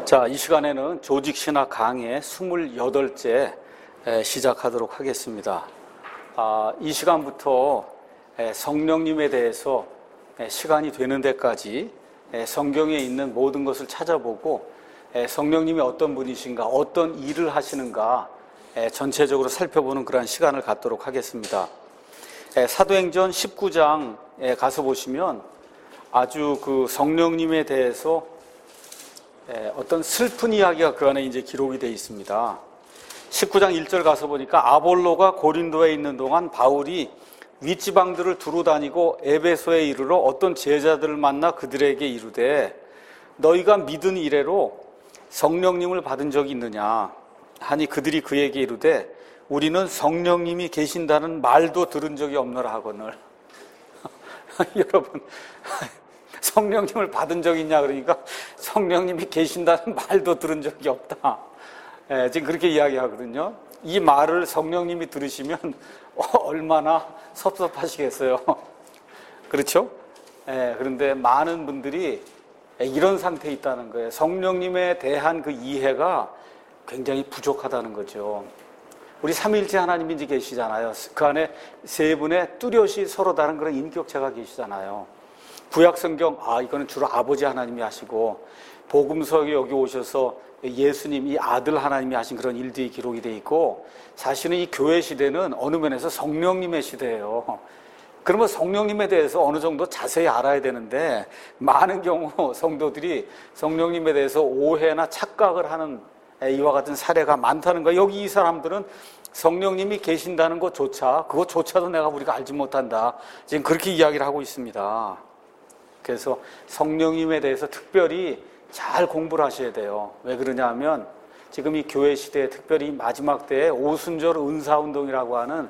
자, 이 시간에는 조직신학 강의 28째 시작하도록 하겠습니다. 이 시간부터 성령님에 대해서 시간이 되는 데까지 성경에 있는 모든 것을 찾아보고 성령님이 어떤 분이신가, 어떤 일을 하시는가 전체적으로 살펴보는 그런 시간을 갖도록 하겠습니다. 사도행전 19장에 가서 보시면 아주 그 성령님에 대해서 어떤 슬픈 이야기가 그 안에 이제 기록이 되어 있습니다. 19장 1절 가서 보니까 아볼로가 고린도에 있는 동안 바울이 윗지방들을 두루 다니고 에베소에 이르러 어떤 제자들을 만나 그들에게 이르되 너희가 믿은 이래로 성령님을 받은 적이 있느냐 하니 그들이 그에게 이르되 우리는 성령님이 계신다는 말도 들은 적이 없노라 하거늘. 여러분, 성령님을 받은 적이 있냐 그러니까 성령님이 계신다는 말도 들은 적이 없다. 지금 그렇게 이야기하거든요. 이 말을 성령님이 들으시면 얼마나 섭섭하시겠어요. 그렇죠? 그런데 많은 분들이 이런 상태에 있다는 거예요. 성령님에 대한 그 이해가 굉장히 부족하다는 거죠. 우리 삼위일체 하나님이 이제 계시잖아요. 그 안에 세 분의 뚜렷이 서로 다른 그런 인격체가 계시잖아요. 구약성경, 이거는 주로 아버지 하나님이 하시고, 복음서에 여기 오셔서 예수님이 아들 하나님이 하신 그런 일들이 기록이 돼 있고, 사실은 이 교회 시대는 어느 면에서 성령님의 시대예요. 그러면 성령님에 대해서 어느 정도 자세히 알아야 되는데, 많은 경우 성도들이 성령님에 대해서 오해나 착각을 하는 이와 같은 사례가 많다는 거예요. 여기 이 사람들은 성령님이 계신다는 그것조차도 우리가 알지 못한다. 지금 그렇게 이야기를 하고 있습니다. 그래서 성령님에 대해서 특별히 잘 공부를 하셔야 돼요. 왜 그러냐 하면 지금 이 교회 시대에 특별히 마지막 때에 오순절 은사운동이라고 하는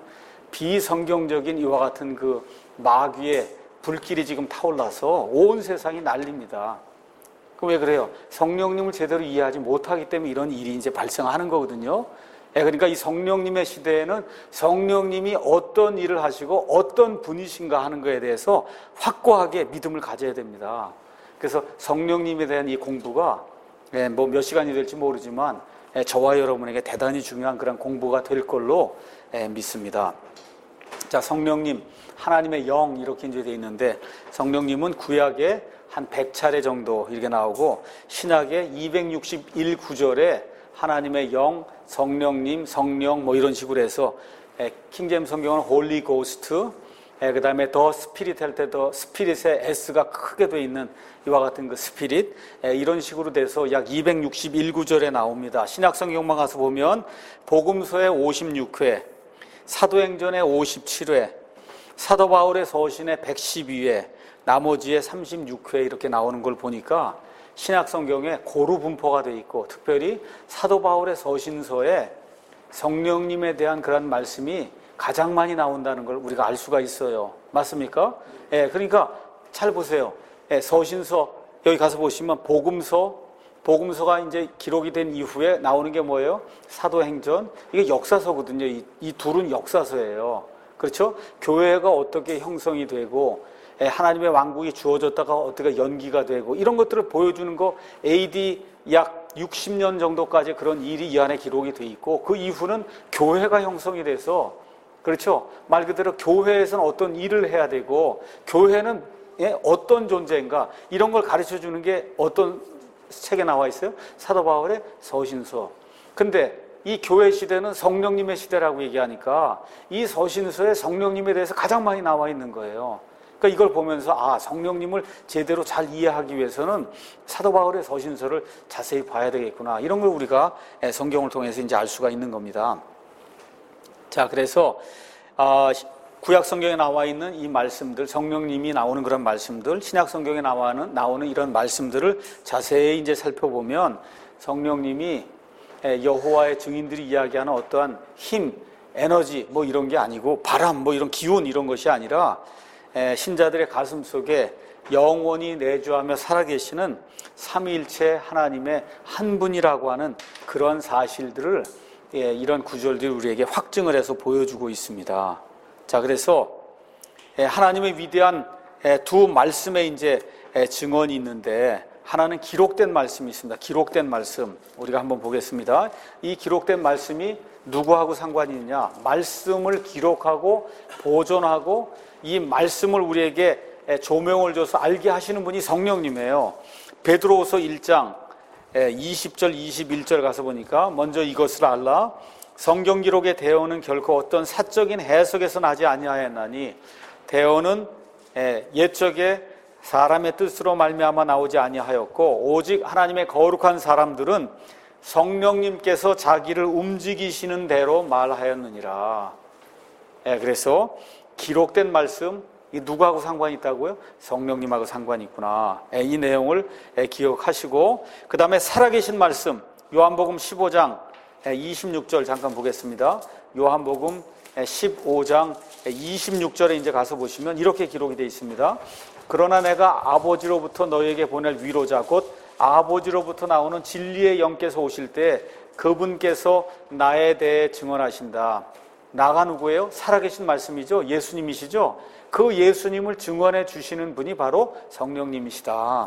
비성경적인 이와 같은 그 마귀의 불길이 지금 타올라서 온 세상이 난립니다. 왜 그래요? 성령님을 제대로 이해하지 못하기 때문에 이런 일이 이제 발생하는 거거든요. 그러니까 이 성령님의 시대에는 성령님이 어떤 일을 하시고 어떤 분이신가 하는 것에 대해서 확고하게 믿음을 가져야 됩니다. 그래서 성령님에 대한 이 공부가 뭐 몇 시간이 될지 모르지만 저와 여러분에게 대단히 중요한 그런 공부가 될 걸로 믿습니다. 자, 성령님, 하나님의 영 이렇게 이제 되어 있는데 성령님은 구약에 한 100차례 정도 이렇게 나오고 신약의 261구절에 하나님의 영, 성령님, 성령 뭐 이런 식으로 해서 킹제임스 성경은 홀리 고스트, 그 다음에 더 스피릿 할 때 더 스피릿의 S가 크게 돼 있는 이와 같은 그 스피릿, 이런 식으로 돼서 약 261구절에 나옵니다. 신약 성경만 가서 보면 복음서의 56회, 사도행전의 57회, 사도 바울의 서신의 112회, 나머지의 36회 이렇게 나오는 걸 보니까 신약 성경에 고루 분포가 되어 있고 특별히 사도 바울의 서신서에 성령님에 대한 그런 말씀이 가장 많이 나온다는 걸 우리가 알 수가 있어요. 맞습니까? 그러니까 잘 보세요. 서신서 여기 가서 보시면 복음서가 이제 기록이 된 이후에 나오는 게 뭐예요? 사도행전. 이게 역사서거든요. 이 둘은 역사서예요. 그렇죠? 교회가 어떻게 형성이 되고 하나님의 왕국이 주어졌다가 어떻게 연기가 되고 이런 것들을 보여주는 거 AD 약 60년 정도까지 그런 일이 이 안에 기록이 돼 있고 그 이후는 교회가 형성이 돼서 그렇죠? 말 그대로 교회에서는 어떤 일을 해야 되고 교회는 어떤 존재인가 이런 걸 가르쳐 주는 게 어떤 책에 나와 있어요? 사도 바울의 서신서. 근데 이 교회 시대는 성령님의 시대라고 얘기하니까 이 서신서에 성령님에 대해서 가장 많이 나와 있는 거예요. 그러니까 이걸 보면서 성령님을 제대로 잘 이해하기 위해서는 사도 바울의 서신서를 자세히 봐야 되겠구나. 이런 걸 우리가 성경을 통해서 이제 알 수가 있는 겁니다. 자, 그래서 구약 성경에 나와 있는 이 말씀들, 성령님이 나오는 그런 말씀들, 신약 성경에 나오는 이런 말씀들을 자세히 이제 살펴보면 성령님이 여호와의 증인들이 이야기하는 어떠한 힘, 에너지 뭐 이런 게 아니고 바람 뭐 이런 기운 이런 것이 아니라 신자들의 가슴 속에 영원히 내주하며 살아계시는 삼위일체 하나님의 한 분이라고 하는 그런 사실들을 이런 구절들이 우리에게 확증을 해서 보여주고 있습니다. 자, 그래서 하나님의 위대한 두 말씀의 이제 증언이 있는데 하나는 기록된 말씀이 있습니다. 기록된 말씀 우리가 한번 보겠습니다. 이 기록된 말씀이 누구하고 상관이 있냐? 말씀을 기록하고 보존하고 이 말씀을 우리에게 조명을 줘서 알게 하시는 분이 성령님이에요. 베드로후서 1장 20절 21절 가서 보니까 먼저 이것을 알라. 성경 기록의 대언은 결코 어떤 사적인 해석에서 나지 아니하였나니 대언은 옛적에 사람의 뜻으로 말미암아 나오지 아니하였고 오직 하나님의 거룩한 사람들은 성령님께서 자기를 움직이시는 대로 말하였느니라. 그래서 기록된 말씀 이 누구하고 상관이 있다고요? 성령님하고 상관이 있구나. 이 내용을 기억하시고 그 다음에 살아계신 말씀 요한복음 15장 26절 잠깐 보겠습니다. 요한복음 15장 26절에 이제 가서 보시면 이렇게 기록이 되어 있습니다. 그러나 내가 아버지로부터 너희에게 보낼 위로자 곧 아버지로부터 나오는 진리의 영께서 오실 때 그분께서 나에 대해 증언하신다. 나가 누구예요? 살아계신 말씀이죠. 예수님이시죠. 그 예수님을 증언해 주시는 분이 바로 성령님이시다.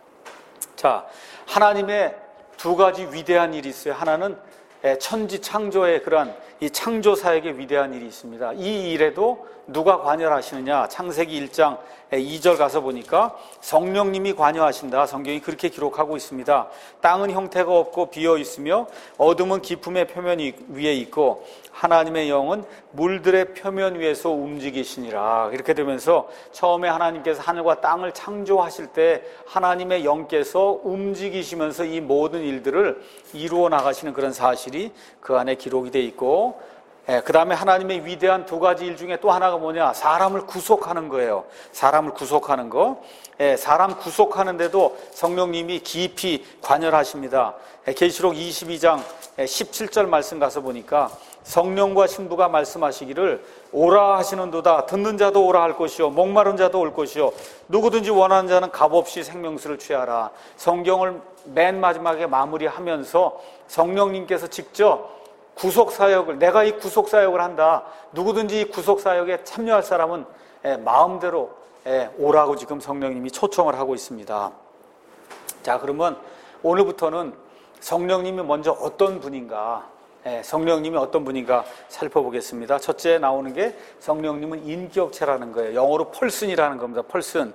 자, 하나님의 두 가지 위대한 일이 있어요. 하나는 천지 창조의 그러한 이 창조 사역의 위대한 일이 있습니다. 이 일에도 누가 관여를 하시느냐? 창세기 1장 2절 가서 보니까 성령님이 관여하신다. 성경이 그렇게 기록하고 있습니다. 땅은 형태가 없고 비어 있으며 어둠은 깊음의 표면 위에 있고 하나님의 영은 물들의 표면 위에서 움직이시니라. 이렇게 되면서 처음에 하나님께서 하늘과 땅을 창조하실 때 하나님의 영께서 움직이시면서 이 모든 일들을 이루어 나가시는 그런 사실이 그 안에 기록이 되어 있고 그 다음에 하나님의 위대한 두 가지 일 중에 또 하나가 뭐냐? 사람을 구속하는 거예요. 사람을 구속하는 거. 사람 구속하는데도 성령님이 깊이 관여를 하십니다. 계시록 22장 17절 말씀 가서 보니까 성령과 신부가 말씀하시기를 오라 하시는도다. 듣는 자도 오라 할 것이요 목마른 자도 올 것이요 누구든지 원하는 자는 값없이 생명수를 취하라. 성경을 맨 마지막에 마무리하면서 성령님께서 직접 구속사역을 내가 이 구속사역을 한다. 누구든지 이 구속사역에 참여할 사람은 마음대로 오라고 지금 성령님이 초청을 하고 있습니다. 자, 그러면 오늘부터는 성령님이 먼저 어떤 분인가 성령님이 어떤 분인가 살펴보겠습니다. 첫째 나오는 게 성령님은 인격체라는 거예요. 영어로 펄슨이라는 겁니다.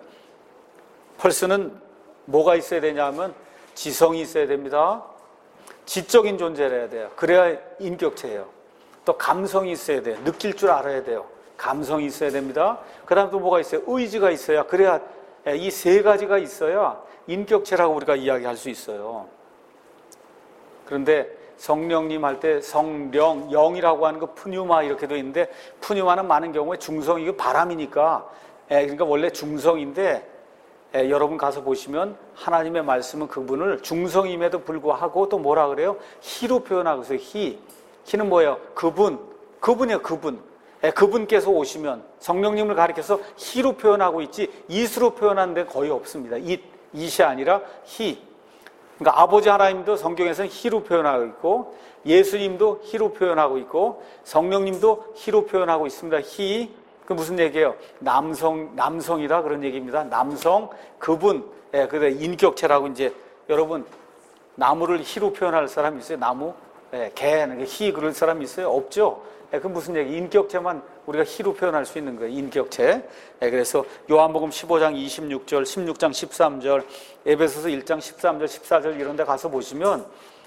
펄슨은 뭐가 있어야 되냐면 지성이 있어야 됩니다. 지적인 존재를 해야 돼요. 그래야 인격체예요. 또 감성이 있어야 돼요. 느낄 줄 알아야 돼요. 감성이 있어야 됩니다. 그 다음 또 뭐가 있어요? 의지가 있어야. 그래야 이 세 가지가 있어야 인격체라고 우리가 이야기할 수 있어요. 그런데 성령님 할 때 성령, 영이라고 하는 거 푸뉴마 이렇게 되어 있는데 푸뉴마는 많은 경우에 중성이고 바람이니까 그러니까 원래 중성인데 여러분 가서 보시면 하나님의 말씀은 그분을 중성임에도 불구하고 또 뭐라 그래요? 희로 표현하고 있어요. 희는 뭐예요? 그분이에요. 그분께서 오시면 성령님을 가리켜서 희로 표현하고 있지 이스로 표현하는 데 거의 없습니다. it이 아니라 희. 그러니까 아버지 하나님도 성경에서는 희로 표현하고 있고 예수님도 희로 표현하고 있고 성령님도 희로 표현하고 있습니다. 희. 그 무슨 얘기예요? 남성이다 그런 얘기입니다. 남성, 그분, 그래 인격체라고 이제 여러분 나무를 희로 표현할 사람이 있어요? 나무, 개는 희 그럴 사람이 있어요? 없죠. 그 무슨 얘기? 인격체만 우리가 희로 표현할 수 있는 거예요. 인격체. 그래서 요한복음 15장 26절, 16장 13절, 에베소서 1장 13절, 14절 이런 데 가서 보시면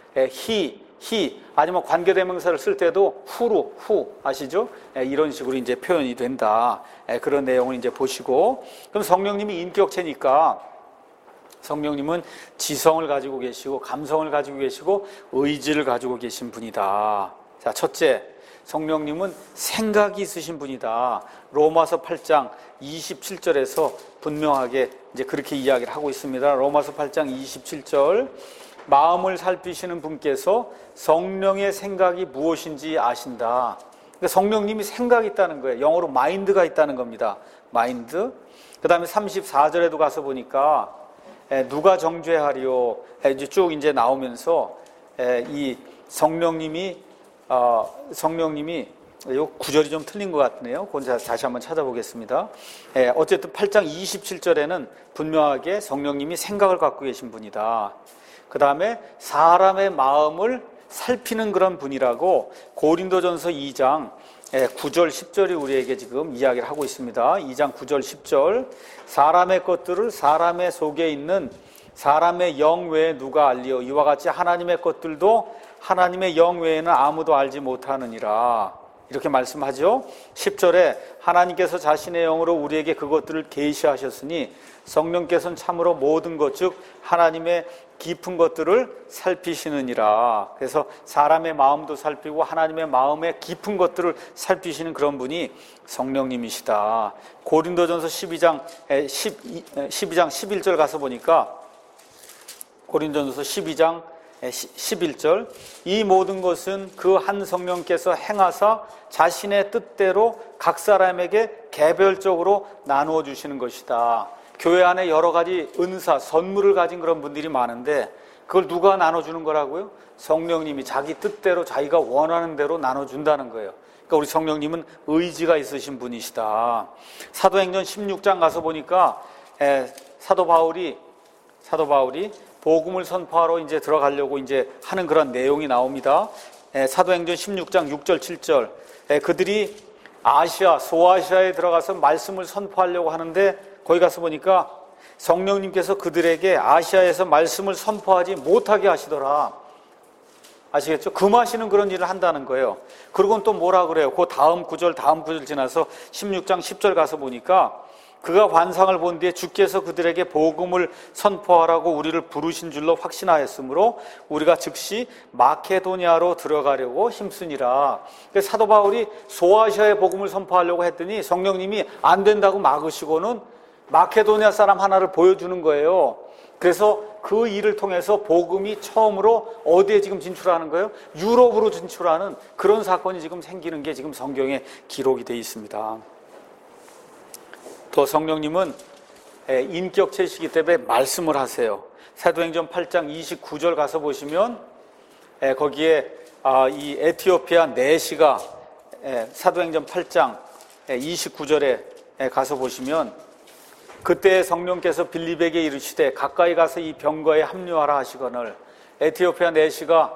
희 아니면 관계대명사를 쓸 때도 후 아시죠? 이런 식으로 이제 표현이 된다. 그런 내용을 이제 보시고 그럼 성령님이 인격체니까 성령님은 지성을 가지고 계시고 감성을 가지고 계시고 의지를 가지고 계신 분이다. 자, 첫째, 성령님은 생각이 있으신 분이다. 로마서 8장 27절에서 분명하게 이제 그렇게 이야기를 하고 있습니다. 로마서 8장 27절 마음을 살피시는 분께서 성령의 생각이 무엇인지 아신다. 그러니까 성령님이 생각이 있다는 거예요. 영어로 마인드가 있다는 겁니다. 마인드. 그 다음에 34절에도 가서 보니까 누가 정죄하리요? 이제 쭉 이제 나오면서 이 성령님이 이 구절이 좀 틀린 것 같네요. 그건 다시 한번 찾아보겠습니다. 어쨌든 8장 27절에는 분명하게 성령님이 생각을 갖고 계신 분이다. 그 다음에 사람의 마음을 살피는 그런 분이라고 고린도전서 2장 9절 10절이 우리에게 지금 이야기를 하고 있습니다. 2장 9절 10절 사람의 것들을 사람의 속에 있는 사람의 영 외에 누가 알리오 이와 같이 하나님의 것들도 하나님의 영 외에는 아무도 알지 못하느니라 이렇게 말씀하죠. 10절에 하나님께서 자신의 영으로 우리에게 그것들을 계시하셨으니 성령께서는 참으로 모든 것 즉 하나님의 깊은 것들을 살피시느니라. 그래서 사람의 마음도 살피고 하나님의 마음의 깊은 것들을 살피시는 그런 분이 성령님이시다. 고린도전서 12장 11절 가서 보니까 고린도전서 12장 11절 이 모든 것은 그 한 성령께서 행하사 자신의 뜻대로 각 사람에게 개별적으로 나누어 주시는 것이다. 교회 안에 여러 가지 은사, 선물을 가진 그런 분들이 많은데 그걸 누가 나눠주는 거라고요? 성령님이 자기 뜻대로 자기가 원하는 대로 나눠준다는 거예요. 그러니까 우리 성령님은 의지가 있으신 분이시다. 사도행전 16장 가서 보니까 사도 바울이 복음을 선포하러 이제 들어가려고 이제 하는 그런 내용이 나옵니다. 사도행전 16장 6절 7절 그들이 소아시아에 들어가서 말씀을 선포하려고 하는데 거기 가서 보니까 성령님께서 그들에게 아시아에서 말씀을 선포하지 못하게 하시더라. 아시겠죠? 금하시는 그런 일을 한다는 거예요. 그리고는 또 뭐라 그래요? 그 다음 구절 지나서 16장 10절 가서 보니까 그가 환상을 본 뒤에 주께서 그들에게 복음을 선포하라고 우리를 부르신 줄로 확신하였으므로 우리가 즉시 마케도니아로 들어가려고 힘쓰니라. 사도 바울이 소아시아에 복음을 선포하려고 했더니 성령님이 안 된다고 막으시고는 마케도니아 사람 하나를 보여주는 거예요. 그래서 그 일을 통해서 복음이 처음으로 어디에 지금 진출하는 거예요? 유럽으로 진출하는 그런 사건이 지금 생기는 게 지금 성경에 기록이 되어 있습니다. 또 성령님은 인격체시기 때문에 말씀을 하세요. 사도행전 8장 29절 가서 보시면 거기에 이 에티오피아 내시가 사도행전 8장 29절에 가서 보시면 그때 성령께서 빌립에게 이르시되 가까이 가서 이 병거에 합류하라 하시거늘 에티오피아 내시가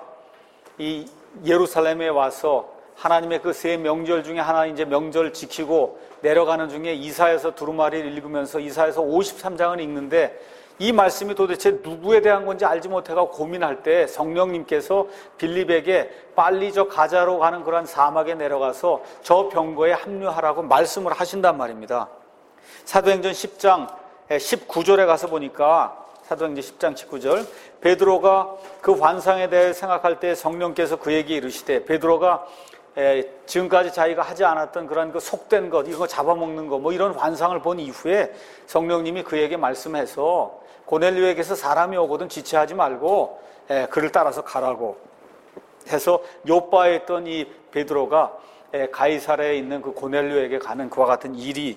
이 예루살렘에 와서 하나님의 그 세 명절 중에 하나 이제 명절 지키고 내려가는 중에 이사야서 두루마리를 읽으면서 이사야서 53장을 읽는데 이 말씀이 도대체 누구에 대한 건지 알지 못해서 고민할 때 성령님께서 빌립에게 빨리 저 가자로 가는 그런 사막에 내려가서 저 병거에 합류하라고 말씀을 하신단 말입니다. 사도행전 10장 19절에 가서 보니까 사도행전 10장 19절 베드로가 그 환상에 대해 생각할 때 성령께서 그에게 이르시되 베드로가 지금까지 자기가 하지 않았던 그런 그 속된 것, 이거 잡아먹는 거, 뭐 이런 환상을 본 이후에 성령님이 그에게 말씀해서 고넬료에게서 사람이 오거든 지체하지 말고 그를 따라서 가라고 해서 요바에 있던 이 베드로가 가이사랴에 있는 그 고넬료에게 가는 그와 같은 일이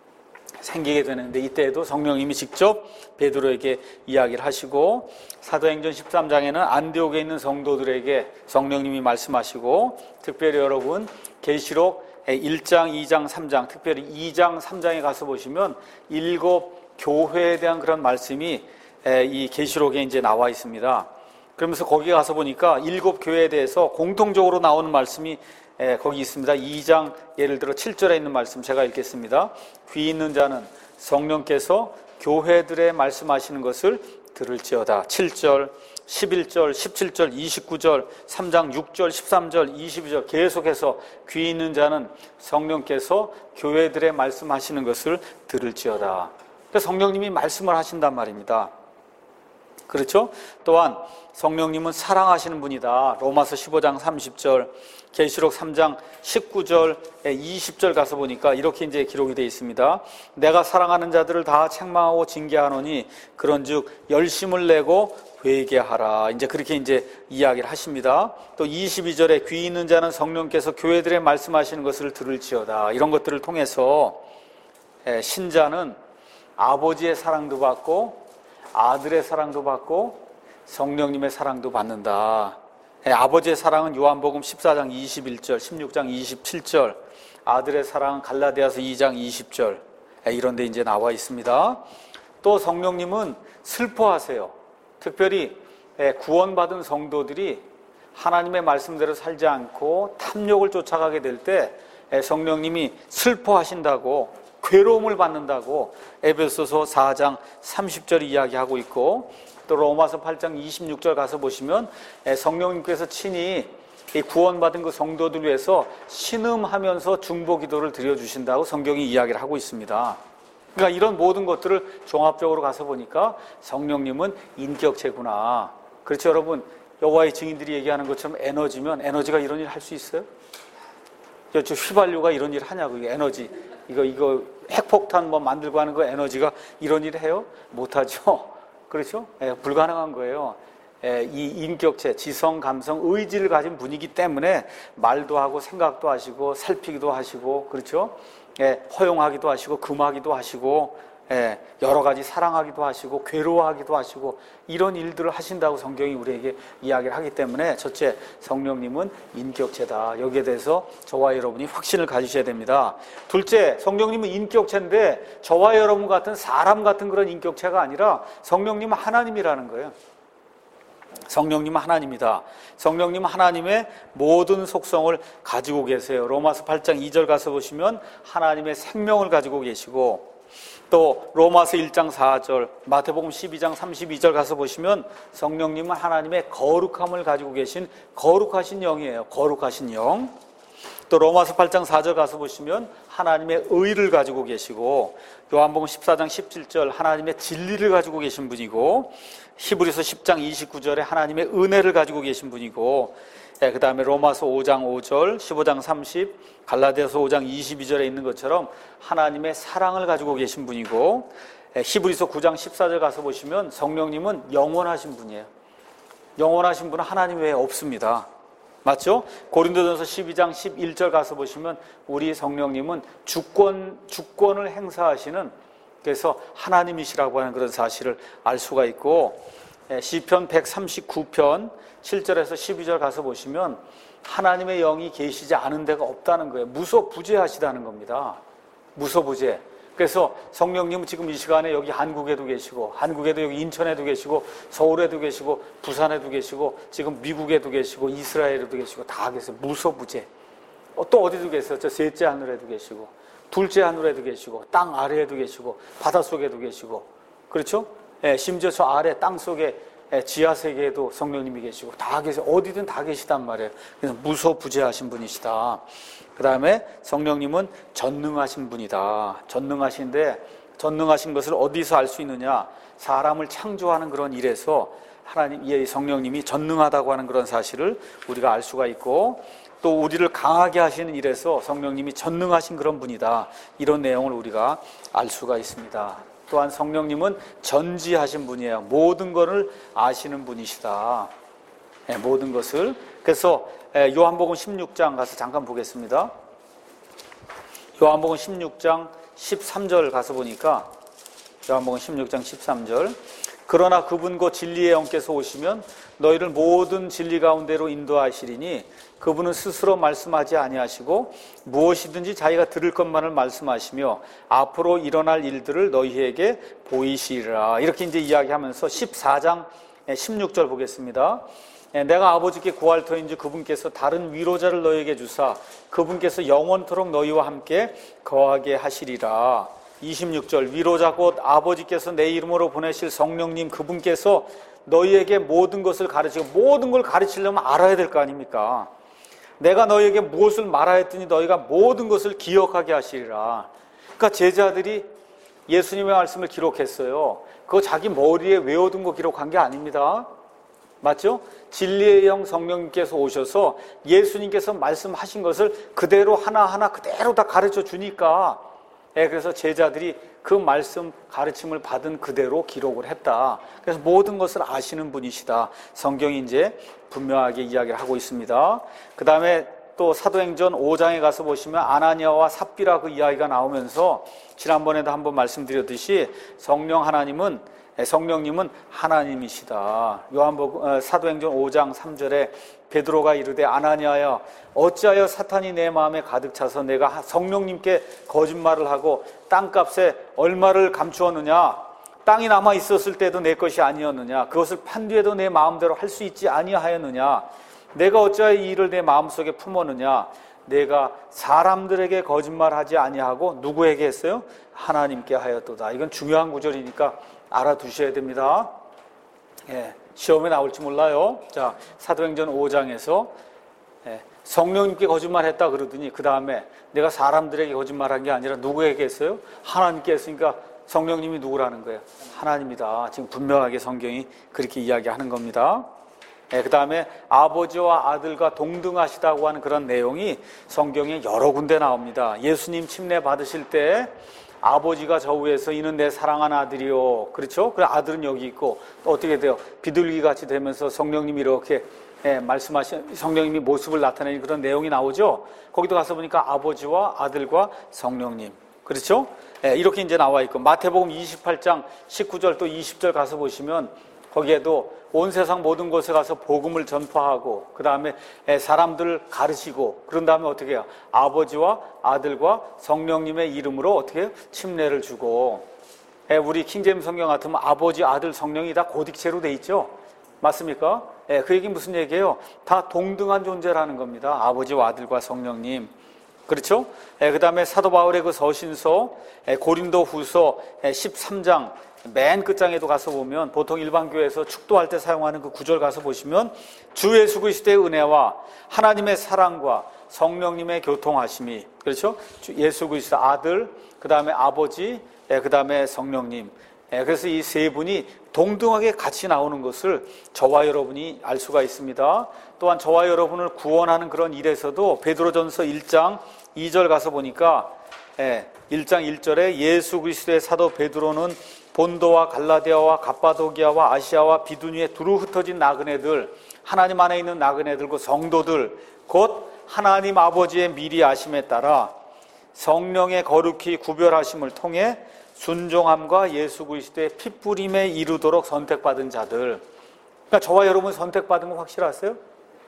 생기게 되는데 이때에도 성령님이 직접 베드로에게 이야기를 하시고 사도행전 13장에는 안디옥에 있는 성도들에게 성령님이 말씀하시고 특별히 여러분 계시록 1장, 2장, 3장 특별히 2장, 3장에 가서 보시면 7 교회에 대한 그런 말씀이 이 계시록에 이제 나와 있습니다. 그러면서 거기 가서 보니까 7 교회에 대해서 공통적으로 나오는 말씀이 거기 있습니다. 2장 예를 들어 7절에 있는 말씀 제가 읽겠습니다. 귀 있는 자는 성령께서 교회들에 말씀하시는 것을 들을지어다. 7절, 11절, 17절, 29절, 3장 6절, 13절, 22절 계속해서 귀 있는 자는 성령께서 교회들에 말씀하시는 것을 들을지어다. 그래서 성령님이 말씀을 하신단 말입니다. 그렇죠? 또한 성령님은 사랑하시는 분이다. 로마서 15장 30절, 계시록 3장 19절, 20절 가서 보니까 이렇게 이제 기록이 되어 있습니다. 내가 사랑하는 자들을 다 책망하고 징계하노니 그런즉 열심을 내고 회개하라. 이제 그렇게 이제 이야기를 하십니다. 또 22절에 귀 있는 자는 성령께서 교회들에 말씀하시는 것을 들을지어다. 이런 것들을 통해서 신자는 아버지의 사랑도 받고 아들의 사랑도 받고 성령님의 사랑도 받는다. 아버지의 사랑은 요한복음 14장 21절, 16장 27절, 아들의 사랑은 갈라디아서 2장 20절, 이런 데 이제 나와 있습니다. 또 성령님은 슬퍼하세요. 특별히 구원받은 성도들이 하나님의 말씀대로 살지 않고 탐욕을 쫓아가게 될 때 성령님이 슬퍼하신다고, 괴로움을 받는다고 에베소서 4장 30절이 이야기하고 있고, 또 로마서 8장 26절 가서 보시면 성령님께서 친히 이 구원받은 그 성도들 위해서 신음하면서 중보 기도를 드려주신다고 성경이 이야기를 하고 있습니다. 그러니까 이런 모든 것들을 종합적으로 가서 보니까 성령님은 인격체구나. 그렇죠, 여러분? 여호와의 증인들이 얘기하는 것처럼 에너지면 에너지가 이런 일 할 수 있어요? 저 휘발유가 이런 일 하냐고. 이게 에너지, 이거 핵폭탄 뭐 만들고 하는 거 에너지가 이런 일을 해요? 못하죠. 그렇죠? 불가능한 거예요. 이 인격체, 지성, 감성, 의지를 가진 분이기 때문에 말도 하고 생각도 하시고 살피기도 하시고, 그렇죠? 허용하기도 하시고 금하기도 하시고, 여러 가지 사랑하기도 하시고 괴로워하기도 하시고, 이런 일들을 하신다고 성경이 우리에게 이야기를 하기 때문에, 첫째, 성령님은 인격체다. 여기에 대해서 저와 여러분이 확신을 가지셔야 됩니다. 둘째, 성령님은 인격체인데 저와 여러분 같은 사람 같은 그런 인격체가 아니라 성령님은 하나님이라는 거예요. 성령님은 하나님이다. 성령님은 하나님의 모든 속성을 가지고 계세요. 로마서 8장 2절 가서 보시면 하나님의 생명을 가지고 계시고, 또 로마서 1장 4절, 마태복음 12장 32절 가서 보시면 성령님은 하나님의 거룩함을 가지고 계신 거룩하신 영이에요. 거룩하신 영. 또 로마서 8장 4절 가서 보시면 하나님의 의를 가지고 계시고, 요한복음 14장 17절 하나님의 진리를 가지고 계신 분이고, 히브리서 10장 29절에 하나님의 은혜를 가지고 계신 분이고, 그 다음에 로마서 5장 5절, 15장 30, 갈라디아서 5장 22절에 있는 것처럼 하나님의 사랑을 가지고 계신 분이고, 히브리서 9장 14절 가서 보시면 성령님은 영원하신 분이에요. 영원하신 분은 하나님 외에 없습니다. 맞죠? 고린도전서 12장 11절 가서 보시면 우리 성령님은 주권을 행사하시는, 그래서 하나님이시라고 하는 그런 사실을 알 수가 있고, 시편 139편 7절에서 12절 가서 보시면 하나님의 영이 계시지 않은 데가 없다는 거예요. 무소부재하시다는 겁니다. 무소부재. 그래서 성령님은 지금 이 시간에 여기 한국에도 계시고, 한국에도 여기 인천에도 계시고, 서울에도 계시고, 부산에도 계시고, 지금 미국에도 계시고, 이스라엘에도 계시고, 다 계세요. 무소부재. 또 어디도 계세요. 저 셋째 하늘에도 계시고, 둘째 하늘에도 계시고, 땅 아래에도 계시고, 바닷속에도 계시고, 그렇죠? 심지어 저 아래 땅 속에 지하 세계에도 성령님이 계시고, 다 계세요. 어디든 다 계시단 말이에요. 그래서 무소부재하신 분이시다. 그 다음에 성령님은 전능하신 분이다. 전능하신데, 전능하신 것을 어디서 알 수 있느냐? 사람을 창조하는 그런 일에서 하나님, 성령님이 전능하다고 하는 그런 사실을 우리가 알 수가 있고, 또 우리를 강하게 하시는 일에서 성령님이 전능하신 그런 분이다. 이런 내용을 우리가 알 수가 있습니다. 또한 성령님은 전지하신 분이에요. 모든 것을 아시는 분이시다. 모든 것을. 그래서 요한복음 16장 가서 잠깐 보겠습니다. 요한복음 16장 13절 가서 보니까, 요한복음 16장 13절, 그러나 그분 곧 진리의 영께서 오시면 너희를 모든 진리 가운데로 인도하시리니 그분은 스스로 말씀하지 아니하시고 무엇이든지 자기가 들을 것만을 말씀하시며 앞으로 일어날 일들을 너희에게 보이시리라. 이렇게 이제 이야기하면서 14장 16절 보겠습니다. 내가 아버지께 구할 터인지 그분께서 다른 위로자를 너희에게 주사 그분께서 영원토록 너희와 함께 거하게 하시리라. 26절, 위로자 곧 아버지께서 내 이름으로 보내실 성령님 그분께서 너희에게 모든 것을 가르치고, 모든 걸 가르치려면 알아야 될 거 아닙니까? 내가 너희에게 무엇을 말하였더니 너희가 모든 것을 기억하게 하시리라. 그러니까 제자들이 예수님의 말씀을 기록했어요. 그거 자기 머리에 외워둔 거 기록한 게 아닙니다. 맞죠? 진리의 영 성령님께서 오셔서 예수님께서 말씀하신 것을 그대로 하나하나 그대로 다 가르쳐 주니까, 그래서 제자들이 그 말씀 가르침을 받은 그대로 기록을 했다. 그래서 모든 것을 아시는 분이시다. 성경이 이제 분명하게 이야기를 하고 있습니다. 그 다음에 또 사도행전 5장에 가서 보시면 아나니아와 삽비라 그 이야기가 나오면서 지난번에도 한번 말씀드렸듯이 성령님은 하나님이시다. 사도행전 5장 3절에 베드로가 이르되 아나니아야 어찌하여 사탄이 내 마음에 가득 차서 내가 성령님께 거짓말을 하고 땅값에 얼마를 감추었느냐. 땅이 남아 있었을 때도 내 것이 아니었느냐. 그것을 판 뒤에도 내 마음대로 할 수 있지 아니하였느냐. 내가 어찌하여 이 일을 내 마음속에 품었느냐. 내가 사람들에게 거짓말하지 아니하고 누구에게 했어요? 하나님께 하였도다. 이건 중요한 구절이니까 알아두셔야 됩니다. 시험에 나올지 몰라요. 자, 사도행전 5장에서 성령님께 거짓말했다 그러더니 그 다음에 내가 사람들에게 거짓말한 게 아니라 누구에게 했어요? 하나님께 했으니까 성령님이 누구라는 거예요? 하나님이다. 지금 분명하게 성경이 그렇게 이야기하는 겁니다. 그 다음에 아버지와 아들과 동등하시다고 하는 그런 내용이 성경에 여러 군데 나옵니다. 예수님 침례 받으실 때 아버지가 저 위에서 이는 내 사랑한 아들이요. 그렇죠? 그 아들은 여기 있고 또 어떻게 돼요? 비둘기 같이 되면서 성령님이 이렇게 성령님이 모습을 나타내는 그런 내용이 나오죠. 거기도 가서 보니까 아버지와 아들과 성령님. 그렇죠? 이렇게 이제 나와 있고 마태복음 28장 19절 또 20절 가서 보시면 거기에도 온 세상 모든 곳에 가서 복음을 전파하고 그 다음에 사람들을 가르치고 그런 다음에 어떻게 해요? 아버지와 아들과 성령님의 이름으로 어떻게 해요? 침례를 주고 우리 킹제임스 성경 같으면 아버지, 아들, 성령이 다 고딕체로 돼 있죠? 맞습니까? 그 얘기는 무슨 얘기예요? 다 동등한 존재라는 겁니다. 아버지와 아들과 성령님. 그렇죠? 그 다음에 사도 바울의 그 서신서 고린도 후서 13장 맨 끝장에도 가서 보면 보통 일반 교회에서 축도할 때 사용하는 그 구절 가서 보시면 주 예수 그리스도의 은혜와 하나님의 사랑과 성령님의 교통하심이 그렇죠? 예수 그리스도 아들, 그 다음에 아버지, 그 다음에 성령님. 그래서 이 세 분이 동등하게 같이 나오는 것을 저와 여러분이 알 수가 있습니다. 또한 저와 여러분을 구원하는 그런 일에서도 베드로전서 1장 2절 가서 보니까 1장 1절에 예수 그리스도의 사도 베드로는 본도와 갈라디아와 갑바도기아와 아시아와 비두니에 두루 흩어진 나그네들, 하나님 안에 있는 나그네들, 그 성도들, 곧 하나님 아버지의 미리 아심에 따라 성령의 거룩히 구별하심을 통해 순종함과 예수 그리스도의 핏부림에 이르도록 선택받은 자들. 그러니까 저와 여러분 선택받은 거 확실하세요?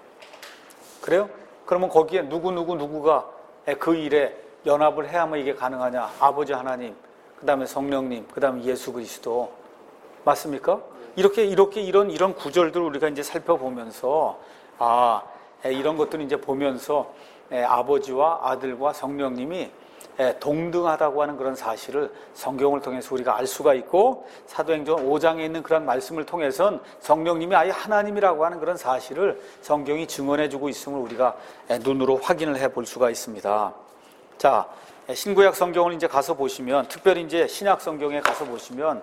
그래요? 그러면 거기에 누구가 그 일에 연합을 해야만 이게 가능하냐? 아버지 하나님, 그 다음에 성령님, 그 다음에 예수 그리스도. 맞습니까? 이런 구절들을 우리가 이제 살펴보면서, 이런 것들을 이제 보면서, 아버지와 아들과 성령님이 동등하다고 하는 그런 사실을 성경을 통해서 우리가 알 수가 있고, 사도행전 5장에 있는 그런 말씀을 통해서는 성령님이 아예 하나님이라고 하는 그런 사실을 성경이 증언해주고 있음을 우리가 눈으로 확인을 해볼 수가 있습니다. 자, 신구약 성경을 이제 가서 보시면, 특별히 이제 신약 성경에 가서 보시면,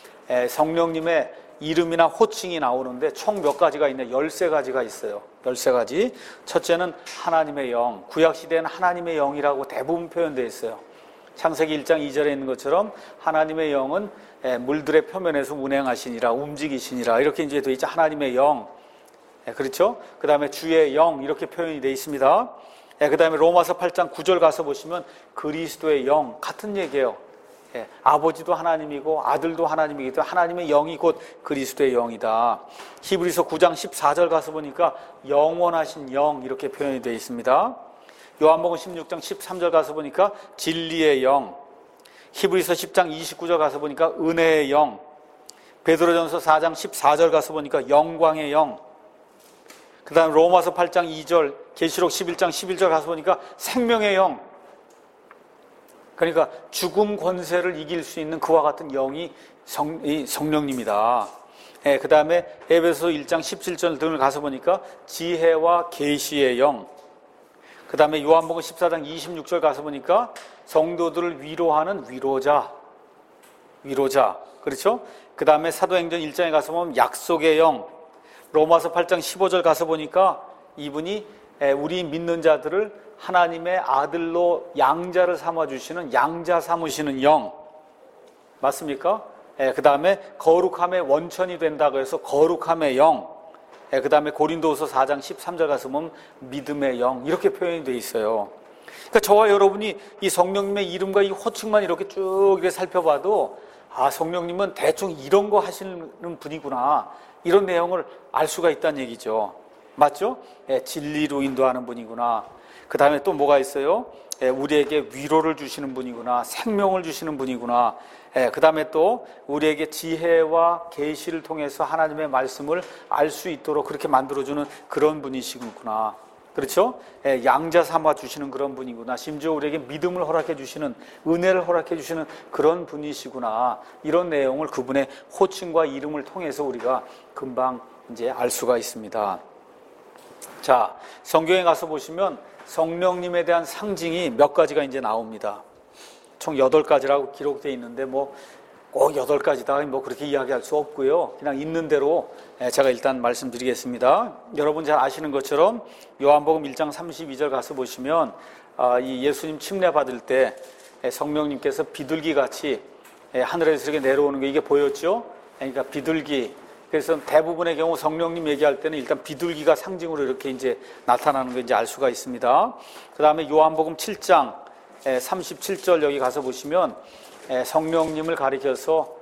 성령님의 이름이나 호칭이 나오는데 총 몇 가지가 있냐? 13가지가 있어요. 13가지. 첫째는 하나님의 영. 구약시대에는 하나님의 영이라고 대부분 표현되어 있어요. 창세기 1장 2절에 있는 것처럼 하나님의 영은 물들의 표면에서 운행하시니라, 움직이시니라. 이렇게 이제 되어 있죠. 하나님의 영. 그렇죠? 그 다음에 주의 영. 이렇게 표현이 되어 있습니다. 그 다음에 로마서 8장 9절 가서 보시면 그리스도의 영. 같은 얘기예요. 아버지도 하나님이고 아들도 하나님이기 때문에 하나님의 영이 곧 그리스도의 영이다. 히브리서 9장 14절 가서 보니까 영원하신 영 이렇게 표현이 되어 있습니다. 요한복음 16장 13절 가서 보니까 진리의 영. 히브리서 10장 29절 가서 보니까 은혜의 영. 베드로전서 4장 14절 가서 보니까 영광의 영. 그 다음 로마서 8장 2절, 계시록 11장 11절 가서 보니까 생명의 영. 그러니까 죽음 권세를 이길 수 있는 그와 같은 영이 성령님이다. 그 다음에 에베소 1장 17절 등을 가서 보니까 지혜와 계시의 영. 그 다음에 요한복음 14장 26절 가서 보니까 성도들을 위로하는 위로자. 그렇죠? 그 다음에 사도행전 1장에 가서 보면 약속의 영. 로마서 8장 15절 가서 보니까 이분이 우리 믿는 자들을 하나님의 아들로 양자를 삼아주시는 양자 삼으시는 영. 맞습니까? 그 다음에 거룩함의 원천이 된다고 해서 거룩함의 영. 그 다음에 고린도후서 4장 13절 가서 보면 믿음의 영 이렇게 표현이 되어 있어요. 그러니까 저와 여러분이 이 성령님의 이름과 이 호칭만 이렇게 쭉 이렇게 살펴봐도 성령님은 대충 이런 거 하시는 분이구나, 이런 내용을 알 수가 있다는 얘기죠. 맞죠? 진리로 인도하는 분이구나. 그 다음에 또 뭐가 있어요? 우리에게 위로를 주시는 분이구나, 생명을 주시는 분이구나. 그 다음에 또 우리에게 지혜와 계시를 통해서 하나님의 말씀을 알 수 있도록 그렇게 만들어주는 그런 분이시구나. 그렇죠? 양자 삼아 주시는 그런 분이구나. 심지어 우리에게 믿음을 허락해 주시는, 은혜를 허락해 주시는 그런 분이시구나. 이런 내용을 그분의 호칭과 이름을 통해서 우리가 금방 이제 알 수가 있습니다. 자, 성경에 가서 보시면 성령님에 대한 상징이 몇 가지가 이제 나옵니다. 총 8가지라고 기록되어 있는데 꼭 8가지다 그렇게 이야기할 수 없고요. 그냥 있는 대로 제가 일단 말씀드리겠습니다. 여러분 잘 아시는 것처럼 요한복음 1장 32절 가서 보시면 이 예수님 침례 받을 때 성령님께서 비둘기같이 하늘에서 이렇게 내려오는 게 이게 보였죠? 그러니까 비둘기. 그래서 대부분의 경우 성령님 얘기할 때는 일단 비둘기가 상징으로 이렇게 이제 나타나는 거 이제 알 수가 있습니다. 그 다음에 요한복음 7장 37절 여기 가서 보시면 성령님을 가리켜서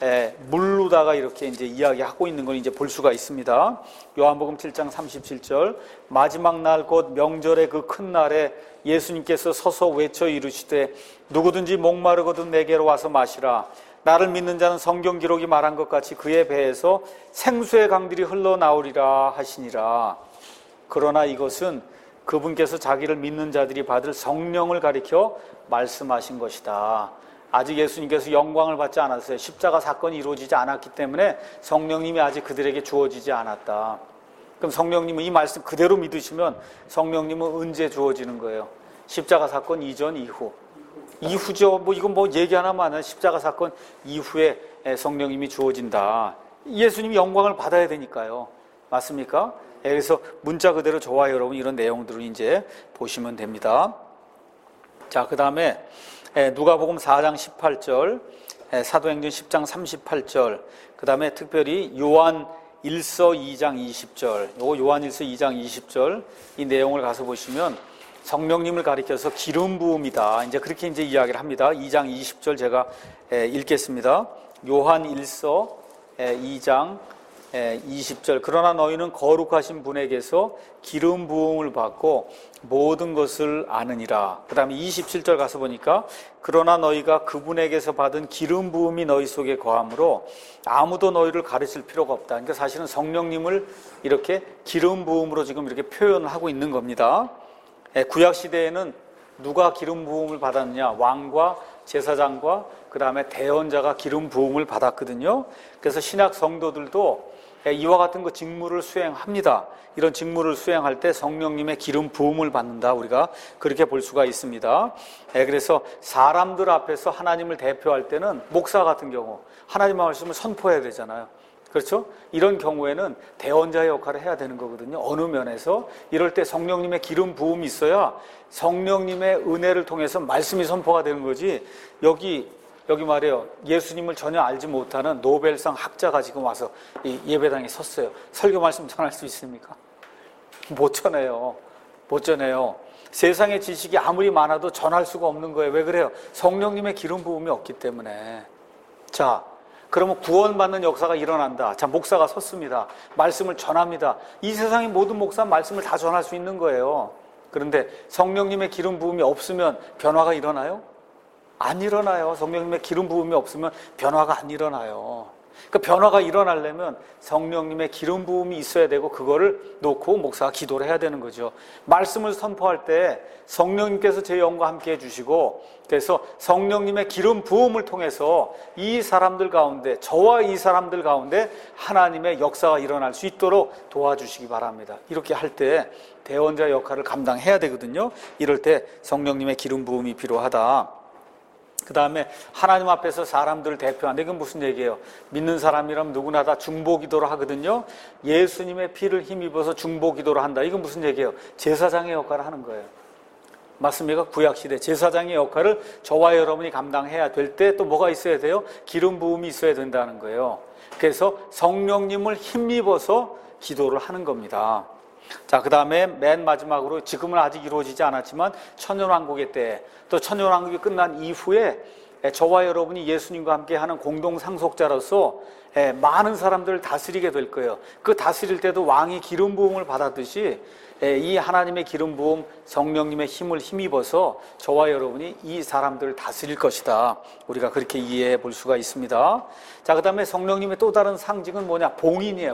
물로다가 이렇게 이제 이야기하고 있는 걸 이제 볼 수가 있습니다. 요한복음 7장 37절, 마지막 날 곧 명절의 그 큰 날에 예수님께서 서서 외쳐 이르시되 누구든지 목마르거든 내게로 와서 마시라. 나를 믿는 자는 성경 기록이 말한 것 같이 그의 배에서 생수의 강들이 흘러나오리라 하시니라. 그러나 이것은 그분께서 자기를 믿는 자들이 받을 성령을 가리켜 말씀하신 것이다. 아직 예수님께서 영광을 받지 않았어요. 십자가 사건이 이루어지지 않았기 때문에 성령님이 아직 그들에게 주어지지 않았다. 그럼 성령님은 이 말씀 그대로 믿으시면 성령님은 언제 주어지는 거예요? 십자가 사건 이전, 이후. 이후죠. 이건 얘기 하나만 하면 십자가 사건 이후에 성령님이 주어진다. 예수님이 영광을 받아야 되니까요. 맞습니까? 그래서 문자 그대로 저와 여러분 이런 내용들을 이제 보시면 됩니다. 자, 그 다음에 누가복음 4장 18절, 사도행전 10장 38절, 그 다음에 특별히 요한 1서 2장 20절, 요거 요한 1서 2장 20절 이 내용을 가서 보시면 성령님을 가리켜서 기름 부음이다. 이제 그렇게 이제 이야기를 합니다. 2장 20절 제가 읽겠습니다. 요한 1서 2장 20절, 그러나 너희는 거룩하신 분에게서 기름 부음을 받고 모든 것을 아느니라. 그 다음에 27절 가서 보니까 그러나 너희가 그분에게서 받은 기름 부음이 너희 속에 거함으로 아무도 너희를 가르칠 필요가 없다. 그러니까 사실은 성령님을 이렇게 기름 부음으로 지금 이렇게 표현을 하고 있는 겁니다. 구약 시대에는 누가 기름 부음을 받았느냐? 왕과 제사장과 그 다음에 대언자가 기름 부음을 받았거든요. 그래서 신약 성도들도 이와 같은 그 직무를 수행합니다. 이런 직무를 수행할 때 성령님의 기름 부음을 받는다. 우리가 그렇게 볼 수가 있습니다. 그래서 사람들 앞에서 하나님을 대표할 때는 목사 같은 경우 하나님의 말씀을 선포해야 되잖아요. 그렇죠? 이런 경우에는 대언자의 역할을 해야 되는 거거든요. 어느 면에서 이럴 때 성령님의 기름 부음이 있어야 성령님의 은혜를 통해서 말씀이 선포가 되는 거지. 여기 말이에요. 예수님을 전혀 알지 못하는 노벨상 학자가 지금 와서 이 예배당에 섰어요. 설교 말씀 전할 수 있습니까? 못 전해요. 세상의 지식이 아무리 많아도 전할 수가 없는 거예요. 왜 그래요? 성령님의 기름 부음이 없기 때문에. 자, 그러면 구원받는 역사가 일어난다. 자, 목사가 섰습니다. 말씀을 전합니다. 이 세상의 모든 목사는 말씀을 다 전할 수 있는 거예요. 그런데 성령님의 기름 부음이 없으면 변화가 일어나요? 안 일어나요. 성령님의 기름 부음이 없으면 변화가 안 일어나요. 그 변화가 일어나려면 성령님의 기름 부음이 있어야 되고 그거를 놓고 목사가 기도를 해야 되는 거죠. 말씀을 선포할 때 성령님께서 제 영과 함께 해주시고 그래서 성령님의 기름 부음을 통해서 이 사람들 가운데 저와 이 사람들 가운데 하나님의 역사가 일어날 수 있도록 도와주시기 바랍니다. 이렇게 할 때 대언자 역할을 감당해야 되거든요. 이럴 때 성령님의 기름 부음이 필요하다. 그 다음에 하나님 앞에서 사람들을 대표한다. 이건 무슨 얘기예요? 믿는 사람이라면 누구나 다 중보기도를 하거든요. 예수님의 피를 힘입어서 중보기도를 한다. 이건 무슨 얘기예요? 제사장의 역할을 하는 거예요. 맞습니까? 구약시대 제사장의 역할을 저와 여러분이 감당해야 될 때 또 뭐가 있어야 돼요? 기름 부음이 있어야 된다는 거예요. 그래서 성령님을 힘입어서 기도를 하는 겁니다. 자, 그 다음에 맨 마지막으로 지금은 아직 이루어지지 않았지만 천년왕국의 때, 또 천년왕국이 끝난 이후에 저와 여러분이 예수님과 함께 하는 공동 상속자로서 많은 사람들을 다스리게 될 거예요. 그 다스릴 때도 왕이 기름 부음을 받았듯이 이 하나님의 기름 부음, 성령님의 힘을 힘입어서 저와 여러분이 이 사람들을 다스릴 것이다. 우리가 그렇게 이해해 볼 수가 있습니다. 자, 그 다음에 성령님의 또 다른 상징은 뭐냐? 봉인이에요.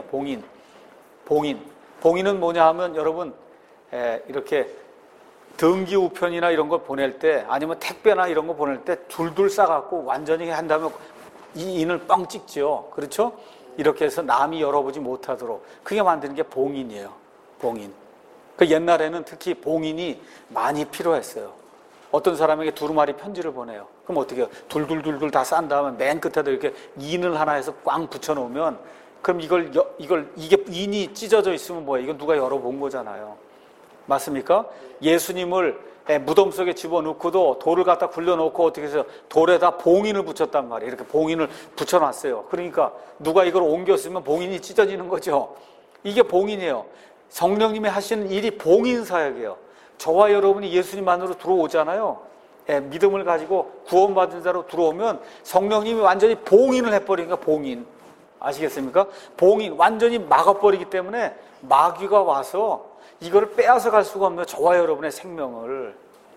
봉인은 뭐냐 하면 여러분 이렇게 등기 우편이나 이런 걸 보낼 때, 아니면 택배나 이런 거 보낼 때 둘둘 싸갖고 완전히 한 다음에 이 인을 뻥 찍죠. 그렇죠? 이렇게 해서 남이 열어보지 못하도록 그게 만드는 게 봉인이에요. 봉인. 그 옛날에는 특히 봉인이 많이 필요했어요. 어떤 사람에게 두루마리 편지를 보내요. 그럼 어떻게 해요? 둘둘 다 싼 다음에 맨 끝에다 이렇게 인을 하나 해서 꽝 붙여놓으면, 그럼 이게 인이 찢어져 있으면 뭐예요? 이건 누가 열어본 거잖아요. 맞습니까? 예수님을 무덤 속에 집어넣고도 돌을 갖다 굴려놓고 어떻게 해서 돌에다 봉인을 붙였단 말이에요. 이렇게 봉인을 붙여놨어요. 그러니까 누가 이걸 옮겼으면 봉인이 찢어지는 거죠. 이게 봉인이에요. 성령님이 하시는 일이 봉인 사역이에요. 저와 여러분이 예수님 안으로 들어오잖아요. 믿음을 가지고 구원받은 자로 들어오면 성령님이 완전히 봉인을 해버리니까 봉인. 아시겠습니까? 봉인, 완전히 막아버리기 때문에 마귀가 와서 이거를 빼앗아 갈 수가 없는 저와 여러분의 생명을.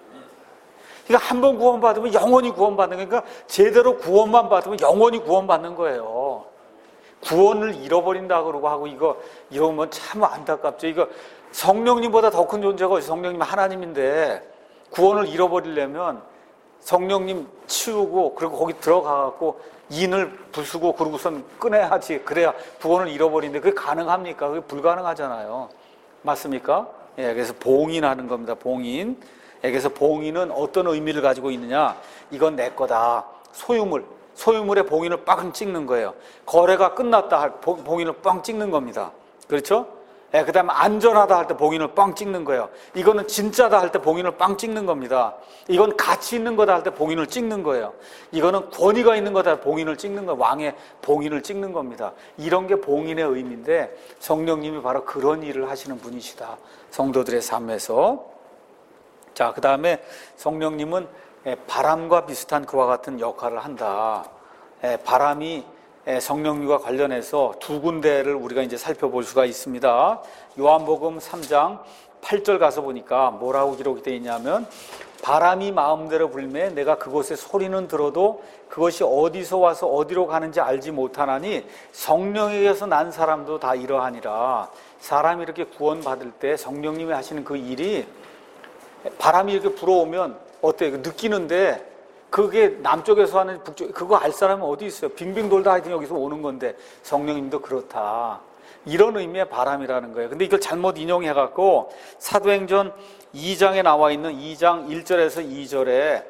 그러니까 한 번 구원받으면 영원히 구원받는 거니까, 그러니까 제대로 구원만 받으면 영원히 구원받는 거예요. 구원을 잃어버린다 그러고 하고 이러면 참 안타깝죠. 이거 성령님보다 더 큰 존재가 성령님 하나님인데 구원을 잃어버리려면 성령님 치우고 그리고 거기 들어가갖고 인을 부수고 그러고선 꺼내야지. 그래야 구원을 잃어버리는데 그게 가능합니까? 그게 불가능하잖아요. 맞습니까? 그래서 봉인하는 겁니다. 봉인. 그래서 봉인은 어떤 의미를 가지고 있느냐? 이건 내 거다. 소유물의 봉인을 빵 찍는 거예요. 거래가 끝났다 할 봉인을 빵 찍는 겁니다. 그렇죠? 그 다음에 안전하다 할 때 봉인을 빵 찍는 거예요. 이거는 진짜다 할 때 봉인을 빵 찍는 겁니다. 이건 가치 있는 거다 할 때 봉인을 찍는 거예요. 이거는 권위가 있는 거다 봉인을 찍는 거예요. 왕의 봉인을 찍는 겁니다. 이런 게 봉인의 의미인데 성령님이 바로 그런 일을 하시는 분이시다. 성도들의 삶에서. 자, 그 다음에 성령님은 바람과 비슷한 그와 같은 역할을 한다. 바람이 성령님과 관련해서 두 군데를 우리가 이제 살펴볼 수가 있습니다. 요한복음 3장 8절 가서 보니까 뭐라고 기록이 되어 있냐면, 바람이 마음대로 불매 내가 그곳의 소리는 들어도 그것이 어디서 와서 어디로 가는지 알지 못하나니 성령에게서 난 사람도 다 이러하니라. 사람이 이렇게 구원받을 때 성령님이 하시는 그 일이, 바람이 이렇게 불어오면 어때요? 느끼는데 그게 남쪽에서 하는 북쪽, 그거 알 사람은 어디 있어요? 빙빙 돌다 하여튼 여기서 오는 건데 성령님도 그렇다. 이런 의미의 바람이라는 거예요. 근데 이걸 잘못 인용해갖고 사도행전 2장에 나와 있는 2장 1절에서 2절에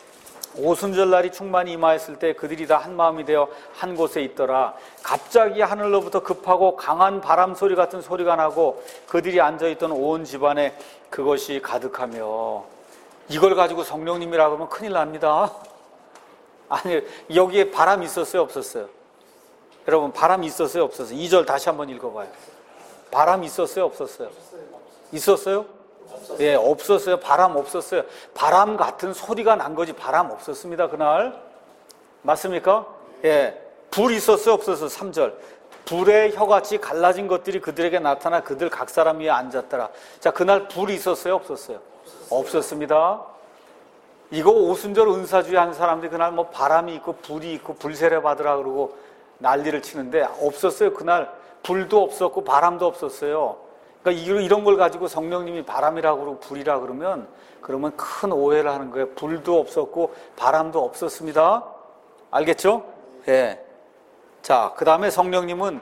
오순절날이 충만히 임하였을 때 그들이 다 한 마음이 되어 한 곳에 있더라. 갑자기 하늘로부터 급하고 강한 바람 소리 같은 소리가 나고 그들이 앉아있던 온 집안에 그것이 가득하며. 이걸 가지고 성령님이라고 하면 큰일 납니다. 아니, 여기에 바람이 있었어요, 없었어요? 여러분, 바람이 있었어요, 없었어요? 2절 다시 한번 읽어봐요. 바람이 있었어요, 없었어요? 있었어요? 예, 없었어요. 바람 없었어요. 바람 같은 소리가 난 거지 바람 없었습니다, 그날. 맞습니까? 예, 불 있었어요, 없었어요? 3절. 불의 혀같이 갈라진 것들이 그들에게 나타나 그들 각 사람 위에 앉았더라. 자, 그날 불이 있었어요, 없었어요? 없었습니다. 이거 오순절 은사주의 하는 사람들이 그날 뭐 바람이 있고 불이 있고 불세례 받으라 그러고 난리를 치는데 없었어요. 그날 불도 없었고 바람도 없었어요. 그러니까 이런 걸 가지고 성령님이 바람이라고 그러고 불이라 그러면 큰 오해를 하는 거예요. 불도 없었고 바람도 없었습니다. 알겠죠? 예. 자, 그 다음에 성령님은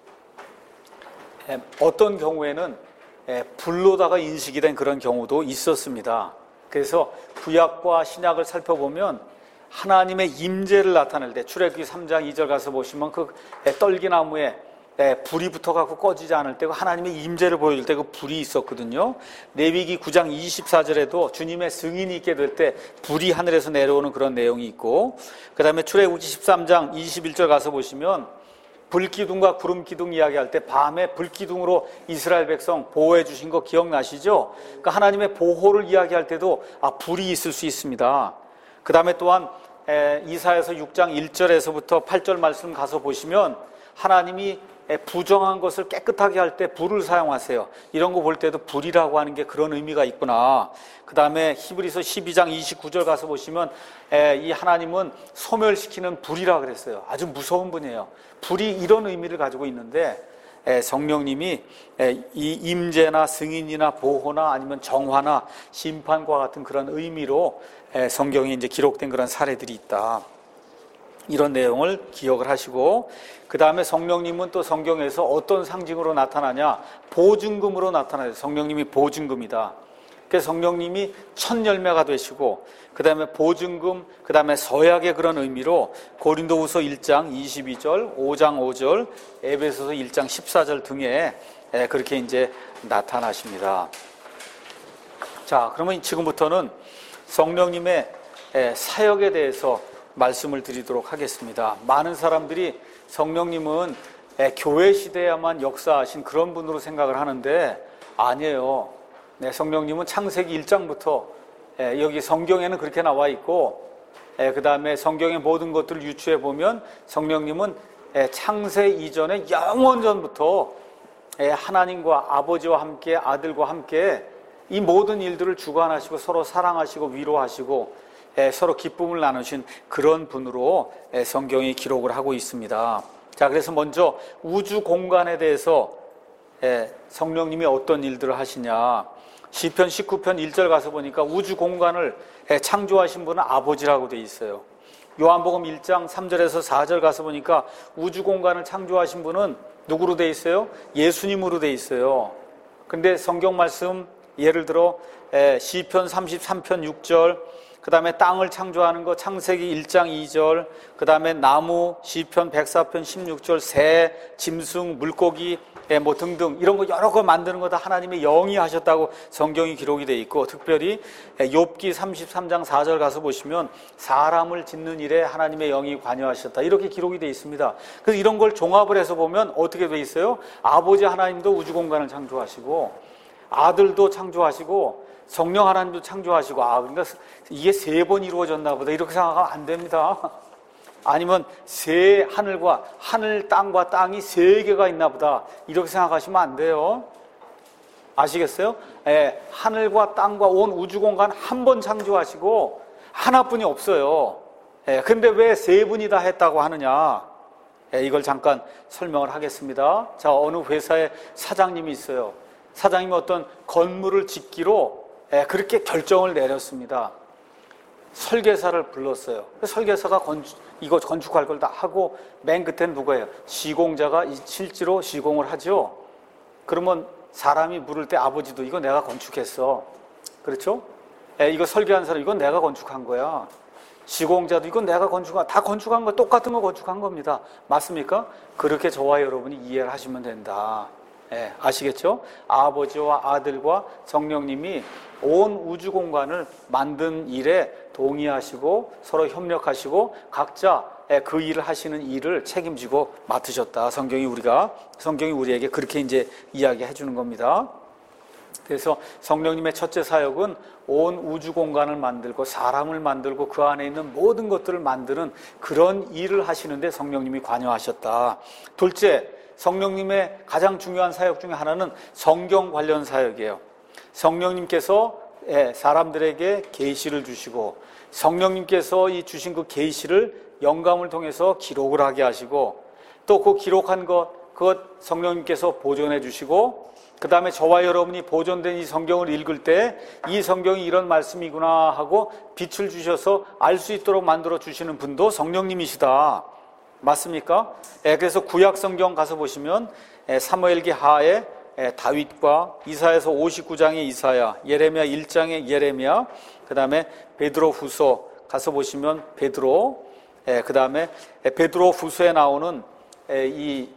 어떤 경우에는 불로다가 인식이 된 그런 경우도 있었습니다. 그래서 구약과 신약을 살펴보면 하나님의 임재를 나타낼 때 출애굽기 3장 2절 가서 보시면 그 떨기나무에 불이 붙어갖고 꺼지지 않을 때 하나님의 임재를 보여줄 때 그 불이 있었거든요. 레위기 9장 24절에도 주님의 승인이 있게 될 때 불이 하늘에서 내려오는 그런 내용이 있고, 그 다음에 출애굽기 13장 21절 가서 보시면 불기둥과 구름기둥 이야기할 때 밤에 불기둥으로 이스라엘 백성 보호해 주신 거 기억나시죠? 그러니까 하나님의 보호를 이야기할 때도 불이 있을 수 있습니다. 그 다음에 또한 이사야서 6장 1절에서부터 8절 말씀 가서 보시면 하나님이 부정한 것을 깨끗하게 할 때 불을 사용하세요. 이런 거 볼 때도 불이라고 하는 게 그런 의미가 있구나. 그 다음에 히브리서 12장 29절 가서 보시면 이 하나님은 소멸시키는 불이라 그랬어요. 아주 무서운 분이에요. 불이 이런 의미를 가지고 있는데 성령님이 이 임재나 승인이나 보호나 아니면 정화나 심판과 같은 그런 의미로 성경에 이제 기록된 그런 사례들이 있다. 이런 내용을 기억을 하시고, 그 다음에 성령님은 또 성경에서 어떤 상징으로 나타나냐? 보증금으로 나타나요. 성령님이 보증금이다. 그래서 성령님이 첫 열매가 되시고, 그 다음에 보증금, 그 다음에 서약의 그런 의미로 고린도후서 1장 22절, 5장 5절, 에베소서 1장 14절 등에 그렇게 이제 나타나십니다. 자, 그러면 지금부터는 성령님의 사역에 대해서 말씀을 드리도록 하겠습니다. 많은 사람들이 성령님은 교회 시대에만 역사하신 그런 분으로 생각을 하는데 아니에요. 성령님은 창세기 1장부터 여기 성경에는 그렇게 나와 있고, 그 다음에 성경의 모든 것들을 유추해 보면 성령님은 창세 이전에 영원 전부터 하나님과 아버지와 함께 아들과 함께 이 모든 일들을 주관하시고 서로 사랑하시고 위로하시고 서로 기쁨을 나누신 그런 분으로 성경이 기록을 하고 있습니다. 자, 그래서 먼저 우주 공간에 대해서 성령님이 어떤 일들을 하시냐. 시편 19편 1절 가서 보니까 우주 공간을 창조하신 분은 아버지라고 돼 있어요. 요한복음 1장 3절에서 4절 가서 보니까 우주 공간을 창조하신 분은 누구로 돼 있어요? 예수님으로 돼 있어요. 근데 성경 말씀 예를 들어 시편 33편 6절, 그 다음에 땅을 창조하는 거 창세기 1장 2절, 그 다음에 나무 시편 104편 16절, 새, 짐승, 물고기 뭐 등등 이런 거 여러 거 만드는 거 다 하나님의 영이 하셨다고 성경이 기록이 돼 있고, 특별히 욥기 33장 4절 가서 보시면 사람을 짓는 일에 하나님의 영이 관여하셨다 이렇게 기록이 돼 있습니다. 그래서 이런 걸 종합을 해서 보면 어떻게 돼 있어요? 아버지 하나님도 우주 공간을 창조하시고 아들도 창조하시고 성령 하나님도 창조하시고, 그러니까 이게 3번 이루어졌나 보다 이렇게 생각하면 안 됩니다. 아니면 새 하늘과 하늘 땅과 땅이 3개가 있나 보다 이렇게 생각하시면 안 돼요. 아시겠어요? 하늘과 땅과 온 우주 공간 한 번 창조하시고 하나뿐이 없어요. 근데 왜 3분이 다 했다고 하느냐? 이걸 잠깐 설명을 하겠습니다. 자, 어느 회사에 사장님이 있어요. 사장님이 어떤 건물을 짓기로 그렇게 결정을 내렸습니다. 설계사를 불렀어요. 설계사가 이거 건축할 걸 다 하고 맨 끝에는 누구예요? 시공자가 실제로 시공을 하죠. 그러면 사람이 물을 때 아버지도 이거 내가 건축했어. 그렇죠? 이거 설계한 사람 이건 내가 건축한 거야. 시공자도 이건 내가 건축한, 다 건축한 거 똑같은 거 건축한 겁니다. 맞습니까? 그렇게 저와 여러분이 이해를 하시면 된다. 아시겠죠? 아버지와 아들과 성령님이 온 우주 공간을 만든 일에 동의하시고 서로 협력하시고 각자 그 일을 하시는 일을 책임지고 맡으셨다. 성경이 우리에게 그렇게 이제 이야기해 주는 겁니다. 그래서 성령님의 첫째 사역은 온 우주 공간을 만들고 사람을 만들고 그 안에 있는 모든 것들을 만드는 그런 일을 하시는데 성령님이 관여하셨다. 둘째, 성령님의 가장 중요한 사역 중에 하나는 성경 관련 사역이에요. 성령님께서 사람들에게 계시를 주시고 성령님께서 이 주신 그 계시를 영감을 통해서 기록을 하게 하시고 또 그 기록한 그것 성령님께서 보존해 주시고 그 다음에 저와 여러분이 보존된 이 성경을 읽을 때 이 성경이 이런 말씀이구나 하고 빛을 주셔서 알 수 있도록 만들어 주시는 분도 성령님이시다. 맞습니까? 그래서 구약 성경 가서 보시면 사무엘기 하에 다윗과 이사야서 59장의 이사야, 예레미야 1장의 예레미야, 그 다음에 베드로 후서 가서 보시면 베드로, 그 다음에 베드로 후서에 나오는 이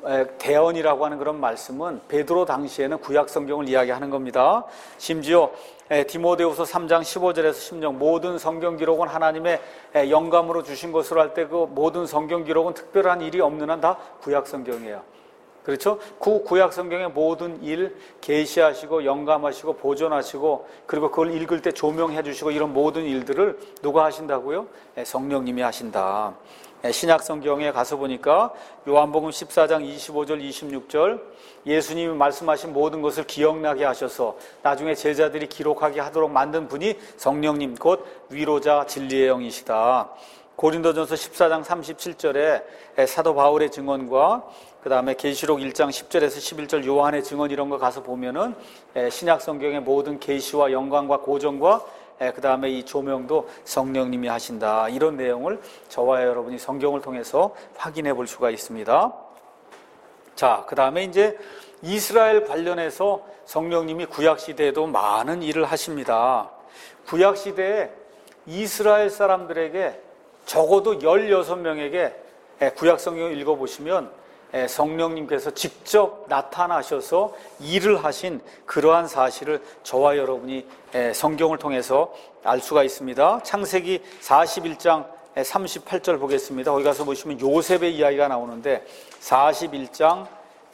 대언이라고 하는 그런 말씀은 베드로 당시에는 구약 성경을 이야기하는 겁니다. 심지어 디모데후서 3장 15절에서 16 모든 성경 기록은 하나님의 영감으로 주신 것으로 할 때 그 모든 성경 기록은 특별한 일이 없는 한 다 구약 성경이에요. 그렇죠? 그 구약 성경의 모든 일 계시하시고 영감하시고 보존하시고 그리고 그걸 읽을 때 조명해 주시고 이런 모든 일들을 누가 하신다고요? 성령님이 하신다. 신약 성경에 가서 보니까 요한복음 14장 25절 26절 예수님이 말씀하신 모든 것을 기억나게 하셔서 나중에 제자들이 기록하게 하도록 만든 분이 성령님 곧 위로자 진리의 영이시다. 고린도전서 14장 37절에 사도 바울의 증언과 그 다음에 계시록 1장 10절에서 11절 요한의 증언 이런 거 가서 보면은 신약 성경의 모든 계시와 영광과 고정과 그 다음에 이 조명도 성령님이 하신다. 이런 내용을 저와 여러분이 성경을 통해서 확인해 볼 수가 있습니다. 자, 그 다음에 이제 이스라엘 관련해서 성령님이 구약시대에도 많은 일을 하십니다. 구약시대에 이스라엘 사람들에게 적어도 16명에게 구약성경을 읽어보시면 성령님께서 직접 나타나셔서 일을 하신 그러한 사실을 저와 여러분이 성경을 통해서 알 수가 있습니다. 창세기 41장 38절 보겠습니다. 거기 가서 보시면 요셉의 이야기가 나오는데 41장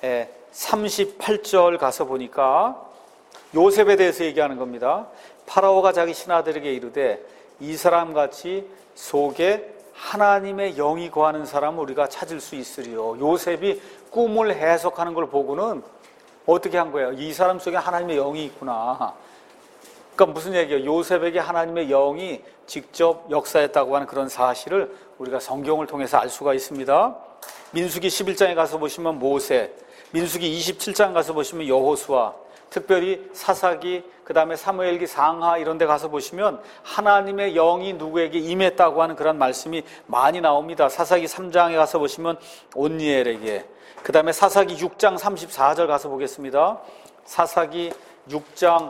38절 가서 보니까 요셉에 대해서 얘기하는 겁니다. 파라오가 자기 신하들에게 이르되 이 사람같이 속에 하나님의 영이 거하는 사람을 우리가 찾을 수 있으리요. 요셉이 꿈을 해석하는 걸 보고는 어떻게 한 거예요? 이 사람 속에 하나님의 영이 있구나. 그러니까 무슨 얘기예요? 요셉에게 하나님의 영이 직접 역사했다고 하는 그런 사실을 우리가 성경을 통해서 알 수가 있습니다. 민수기 11장에 가서 보시면 모세, 민수기 27장 가서 보시면 여호수아, 특별히 사사기, 그 다음에 사무엘기 상하 이런 데 가서 보시면 하나님의 영이 누구에게 임했다고 하는 그런 말씀이 많이 나옵니다. 사사기 3장에 가서 보시면 온니엘에게, 그 다음에 사사기 6장 34절 가서 보겠습니다. 사사기 6장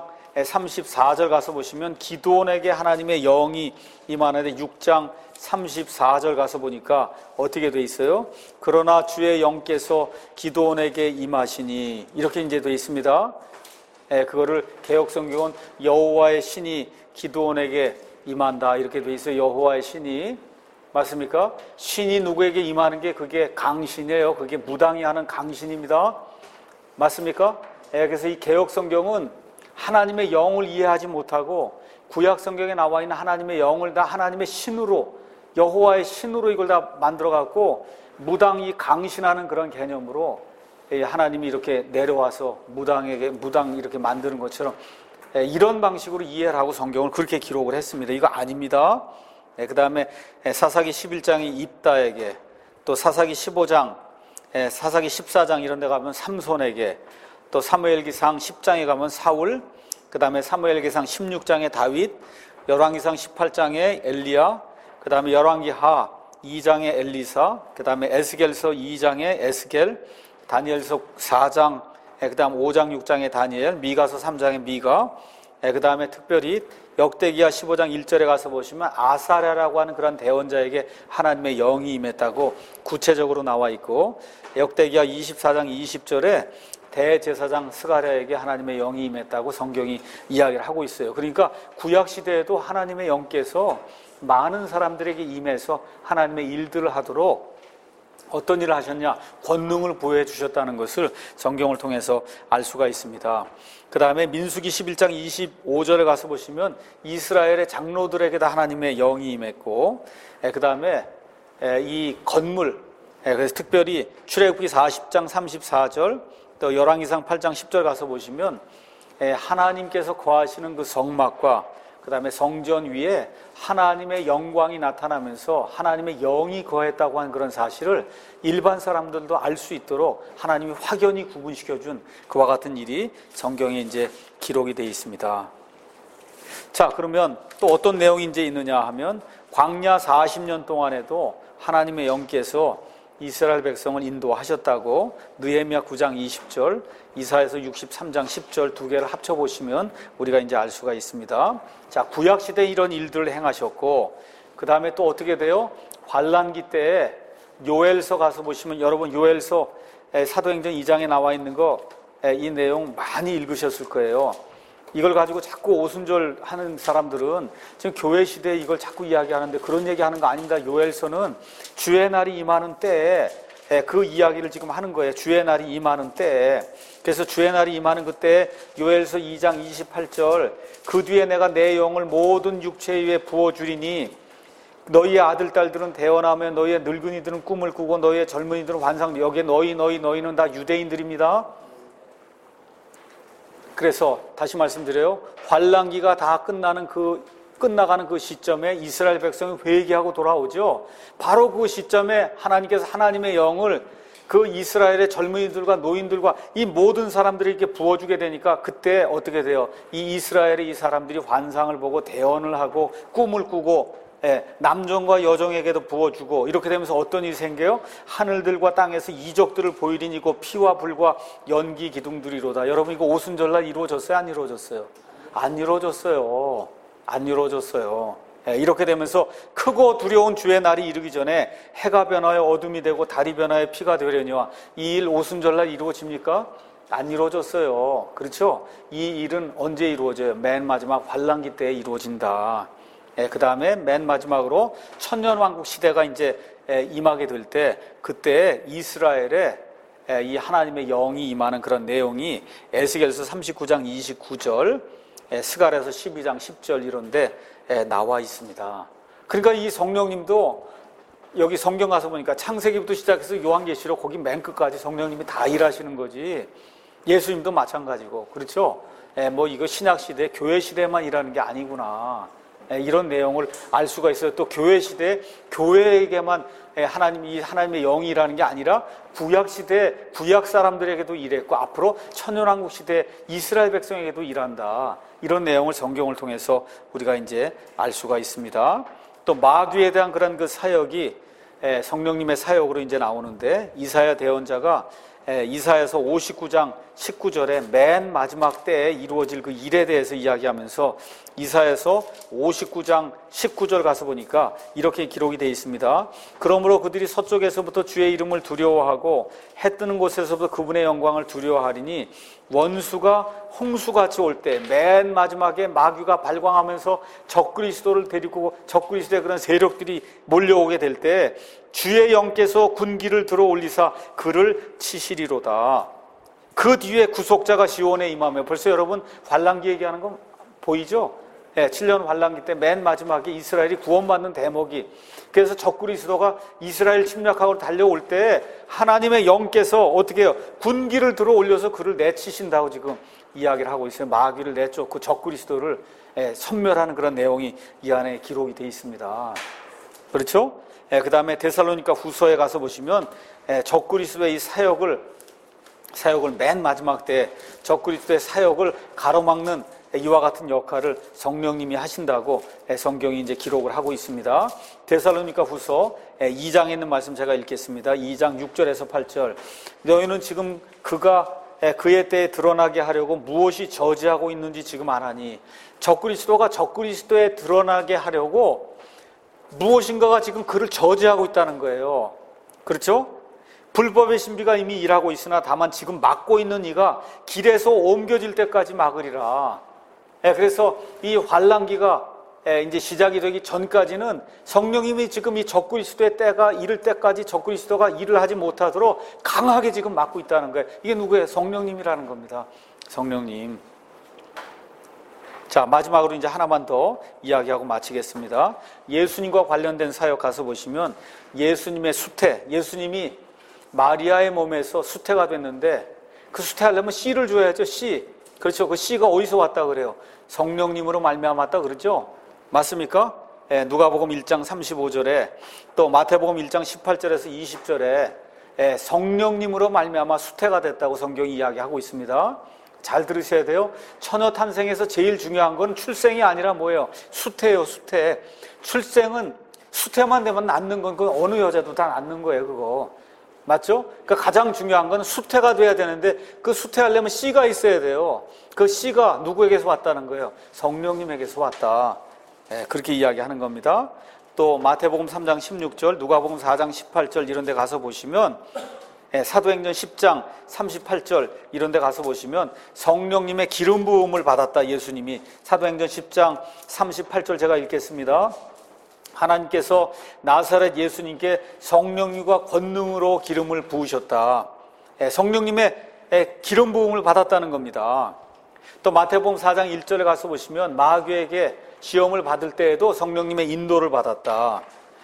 34절 가서 보시면 기드온에게 하나님의 영이 임하는데 6장 34절 가서 보니까 어떻게 돼 있어요? 그러나 주의 영께서 기드온에게 임하시니 이렇게 이제 돼 있습니다. 그거를 개역성경은 여호와의 신이 기드온에게 임한다 이렇게 돼 있어요. 여호와의 신이 맞습니까? 신이 누구에게 임하는 게 그게 강신이에요. 그게 무당이 하는 강신입니다. 맞습니까? 그래서 이 개역성경은 하나님의 영을 이해하지 못하고 구약성경에 나와 있는 하나님의 영을 다 하나님의 신으로 여호와의 신으로 이걸 다 만들어 갖고 무당이 강신하는 그런 개념으로 하나님이 이렇게 내려와서 무당 이렇게 만드는 것처럼 이런 방식으로 이해를 하고 성경을 그렇게 기록을 했습니다. 이거 아닙니다. 그 다음에 사사기 11장이 입다에게, 또 사사기 15장, 사사기 14장 이런 데 가면 삼손에게, 또 사무엘기상 10장에 가면 사울, 그 다음에 사무엘기상 16장에 다윗, 열왕기상 18장에 엘리야, 그 다음에 열왕기하 2장에 엘리사, 그 다음에 에스겔서 2장에 에스겔, 다니엘서 4장, 그 다음 5장 6장에 다니엘, 미가서 3장에 미가, 그 다음에 특별히 역대기하 15장 1절에 가서 보시면 아사랴라고 하는 그런 대원자에게 하나님의 영이 임했다고 구체적으로 나와 있고, 역대기하 24장 20절에 대제사장 스가랴에게 하나님의 영이 임했다고 성경이 이야기를 하고 있어요. 그러니까 구약시대에도 하나님의 영께서 많은 사람들에게 임해서 하나님의 일들을 하도록 어떤 일을 하셨냐? 권능을 부여해 주셨다는 것을 성경을 통해서 알 수가 있습니다. 그 다음에 민수기 11장 25절에 가서 보시면 이스라엘의 장로들에게 다 하나님의 영이 임했고, 그 다음에 이 건물, 그래서 특별히 출애굽기 40장 34절, 또 열왕기상 8장 10절 가서 보시면 하나님께서 거하시는 그 성막과 그 다음에 성전 위에 하나님의 영광이 나타나면서 하나님의 영이 거했다고 하는 그런 사실을 일반 사람들도 알 수 있도록 하나님이 확연히 구분시켜준 그와 같은 일이 성경에 이제 기록이 되어 있습니다. 자, 그러면 또 어떤 내용이 이제 있느냐 하면 광야 40년 동안에도 하나님의 영께서 이스라엘 백성을 인도하셨다고 느헤미야 9장 20절, 이사야서 63장 10절 두 개를 합쳐보시면 우리가 이제 알 수가 있습니다. 자, 구약시대에 이런 일들을 행하셨고, 그 다음에 또 어떻게 돼요? 환란기 때에 요엘서 가서 보시면, 여러분 요엘서 사도행전 2장에 나와 있는 거 이 내용 많이 읽으셨을 거예요. 이걸 가지고 자꾸 오순절 하는 사람들은 지금 교회 시대에 이걸 자꾸 이야기하는데 그런 얘기하는 거 아닙니다. 요엘서는 주의 날이 임하는 때에 그 이야기를 지금 하는 거예요. 주의 날이 임하는 때에. 그래서 주의 날이 임하는 그때 요엘서 2장 28절 그 뒤에 내가 내 영을 모든 육체 위에 부어주리니 너희의 아들 딸들은 대언하며 너희의 늙은이들은 꿈을 꾸고 너희의 젊은이들은 환상. 여기에 너희는 다 유대인들입니다. 그래서 다시 말씀드려요. 환란기가 다 끝나가는 그 시점에 이스라엘 백성이 회개하고 돌아오죠. 바로 그 시점에 하나님께서 하나님의 영을 그 이스라엘의 젊은이들과 노인들과 이 모든 사람들에게 부어주게 되니까 그때 어떻게 돼요? 이 이스라엘의 이 사람들이 환상을 보고 대언을 하고 꿈을 꾸고 남정과 여정에게도 부어주고 이렇게 되면서 어떤 일이 생겨요? 하늘들과 땅에서 이적들을 보이리니 곧 피와 불과 연기 기둥들이로다. 여러분 이거 오순절날 이루어졌어요? 안 이루어졌어요? 안 이루어졌어요. 안 이루어졌어요. 이렇게 되면서 크고 두려운 주의 날이 이르기 전에 해가 변하여 어둠이 되고 달이 변하여 피가 되려니와 이 일 오순절날 이루어집니까? 안 이루어졌어요. 그렇죠? 이 일은 언제 이루어져요? 맨 마지막 환란기 때에 이루어진다. 그 다음에 맨 마지막으로 천년왕국 시대가 이제 임하게 될 때 그때 이스라엘에 이 하나님의 영이 임하는 그런 내용이 에스겔서 39장 29절, 스가랴서 12장 10절 이런데 나와 있습니다. 그러니까 이 성령님도 여기 성경 가서 보니까 창세기부터 시작해서 요한계시록 거기 맨 끝까지 성령님이 다 일하시는 거지. 예수님도 마찬가지고 그렇죠? 뭐 이거 신약시대 교회 시대만 일하는 게 아니구나. 이런 내용을 알 수가 있어요. 또 교회 시대에 교회에게만 하나님의 영이 일하는 게 아니라 구약 시대 구약 사람들에게도 일했고 앞으로 천년왕국 시대 이스라엘 백성에게도 일한다. 이런 내용을 성경을 통해서 우리가 이제 알 수가 있습니다. 또 마귀에 대한 그런 그 사역이 성령님의 사역으로 이제 나오는데 이사야 대언자가 이사야서 59장 19절에 맨 마지막 때에 이루어질 그 일에 대해서 이야기하면서 이사야서 59장 19절 가서 보니까 이렇게 기록이 되어 있습니다. 그러므로 그들이 서쪽에서부터 주의 이름을 두려워하고 해 뜨는 곳에서부터 그분의 영광을 두려워하리니 원수가 홍수같이 올 때 맨 마지막에 마귀가 발광하면서 적그리스도를 데리고 적그리스도의 그런 세력들이 몰려오게 될 때 주의 영께서 군기를 들어 올리사 그를 치시리로다. 그 뒤에 구속자가 시온에 임하며 벌써 여러분 환란기 얘기하는 건 보이죠? 7년 환란기 때 맨 마지막에 이스라엘이 구원받는 대목이 그래서 적그리스도가 이스라엘 침략하고 달려올 때 하나님의 영께서 어떻게 해요? 군기를 들어 올려서 그를 내치신다고 지금 이야기를 하고 있어요. 마귀를 내쫓고 적그리스도를 섬멸하는 그런 내용이 이 안에 기록이 되어 있습니다. 그렇죠? 그 다음에 데살로니가 후서에 가서 보시면 적그리스도의 이 사역을 맨 마지막 때 적그리스도의 사역을 가로막는 이와 같은 역할을 성령님이 하신다고 성경이 이제 기록을 하고 있습니다. 데살로니가 후서 2장에 있는 말씀 제가 읽겠습니다. 2장 6절에서 8절. 너희는 지금 그가 그의 때에 드러나게 하려고 무엇이 저지하고 있는지 지금 아나니 적그리스도가 적그리스도에 드러나게 하려고 무엇인가가 지금 그를 저지하고 있다는 거예요. 그렇죠? 불법의 신비가 이미 일하고 있으나 다만 지금 막고 있는 이가 길에서 옮겨질 때까지 막으리라. 그래서 이 환란기가 이제 시작이 되기 전까지는 성령님이 지금 이 적그리스도의 때가 이를 때까지 적그리스도가 일을 하지 못하도록 강하게 지금 막고 있다는 거예요. 이게 누구예요? 성령님이라는 겁니다. 성령님. 자, 마지막으로 이제 하나만 더 이야기하고 마치겠습니다. 예수님과 관련된 사역 가서 보시면 예수님의 수태, 예수님이 마리아의 몸에서 수태가 됐는데 그 수태하려면 씨를 줘야죠. 씨. 그렇죠. 그 씨가 어디서 왔다 그래요? 성령님으로 말미암았다 그러죠. 맞습니까? 누가복음 1장 35절에 또 마태복음 1장 18절에서 20절에 성령님으로 말미암아 수태가 됐다고 성경이 이야기하고 있습니다. 잘 들으셔야 돼요. 처녀 탄생에서 제일 중요한 건 출생이 아니라 뭐예요? 수태예요. 수태. 출생은 수태만 되면 낳는 건 그건 어느 여자도 다 낳는 거예요. 그거. 맞죠? 그러니까 가장 중요한 건 수태가 돼야 되는데 그 수태하려면 씨가 있어야 돼요. 그 씨가 누구에게서 왔다는 거예요? 성령님에게서 왔다. 그렇게 이야기하는 겁니다. 또 마태복음 3장 16절, 누가복음 4장 18절 이런 데 가서 보시면 사도행전 10장 38절 이런 데 가서 보시면 성령님의 기름 부음을 받았다. 예수님이 사도행전 10장 38절 제가 읽겠습니다. 하나님께서 나사렛 예수님께 성령님과 권능으로 기름을 부으셨다. 성령님의 기름 부음을 받았다는 겁니다. 또 마태복음 4장 1절에 가서 보시면 마귀에게 시험을 받을 때에도 성령님의 인도를 받았다.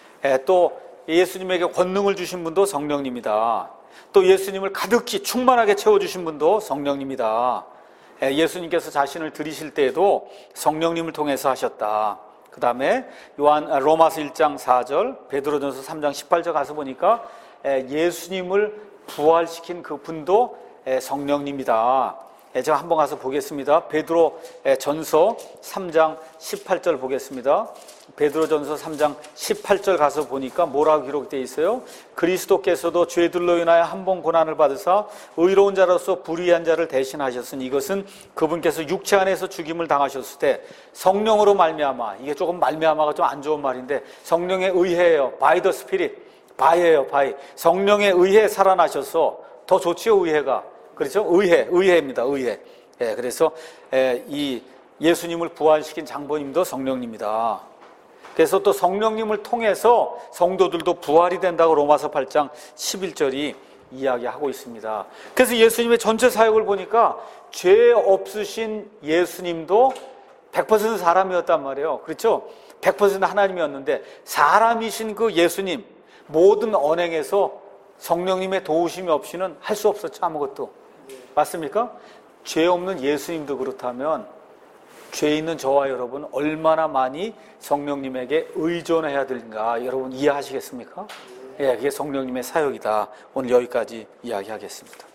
또 예수님에게 권능을 주신 분도 성령님이다. 또 예수님을 가득히 충만하게 채워주신 분도 성령님이다. 예수님께서 자신을 들이실 때에도 성령님을 통해서 하셨다. 그 다음에 로마서 1장 4절, 베드로전서 3장 18절 가서 보니까 예수님을 부활시킨 그 분도 성령님이다. 제가 한번 가서 보겠습니다. 베드로 전서 3장 18절 보겠습니다. 베드로 전서 3장 18절 가서 보니까 뭐라고 기록되어 있어요? 그리스도께서도 죄들로 인하여 한 번 고난을 받으사 의로운 자로서 불의한 자를 대신하셨으니 이것은 그분께서 육체 안에서 죽임을 당하셨을 때 성령으로 말미암아, 이게 조금 말미암아가 좀 안 좋은 말인데 성령에 의해요. by the spirit, by예요. by. 성령에 의해 살아나셔서 더 좋지요. 의해가. 그렇죠? 의해입니다. 의해. 그래서 이 예수님을 부활시킨 장본님도 성령님이다. 그래서 또 성령님을 통해서 성도들도 부활이 된다고 로마서 8장 11절이 이야기하고 있습니다. 그래서 예수님의 전체 사역을 보니까 죄 없으신 예수님도 100% 사람이었단 말이에요. 그렇죠? 100% 하나님이었는데 사람이신 그 예수님 모든 언행에서 성령님의 도우심이 없이는 할 수 없었죠. 아무것도. 맞습니까? 죄 없는 예수님도 그렇다면 죄 있는 저와 여러분 얼마나 많이 성령님에게 의존해야 되는가 여러분 이해하시겠습니까? 그게 성령님의 사역이다. 오늘 여기까지 이야기하겠습니다.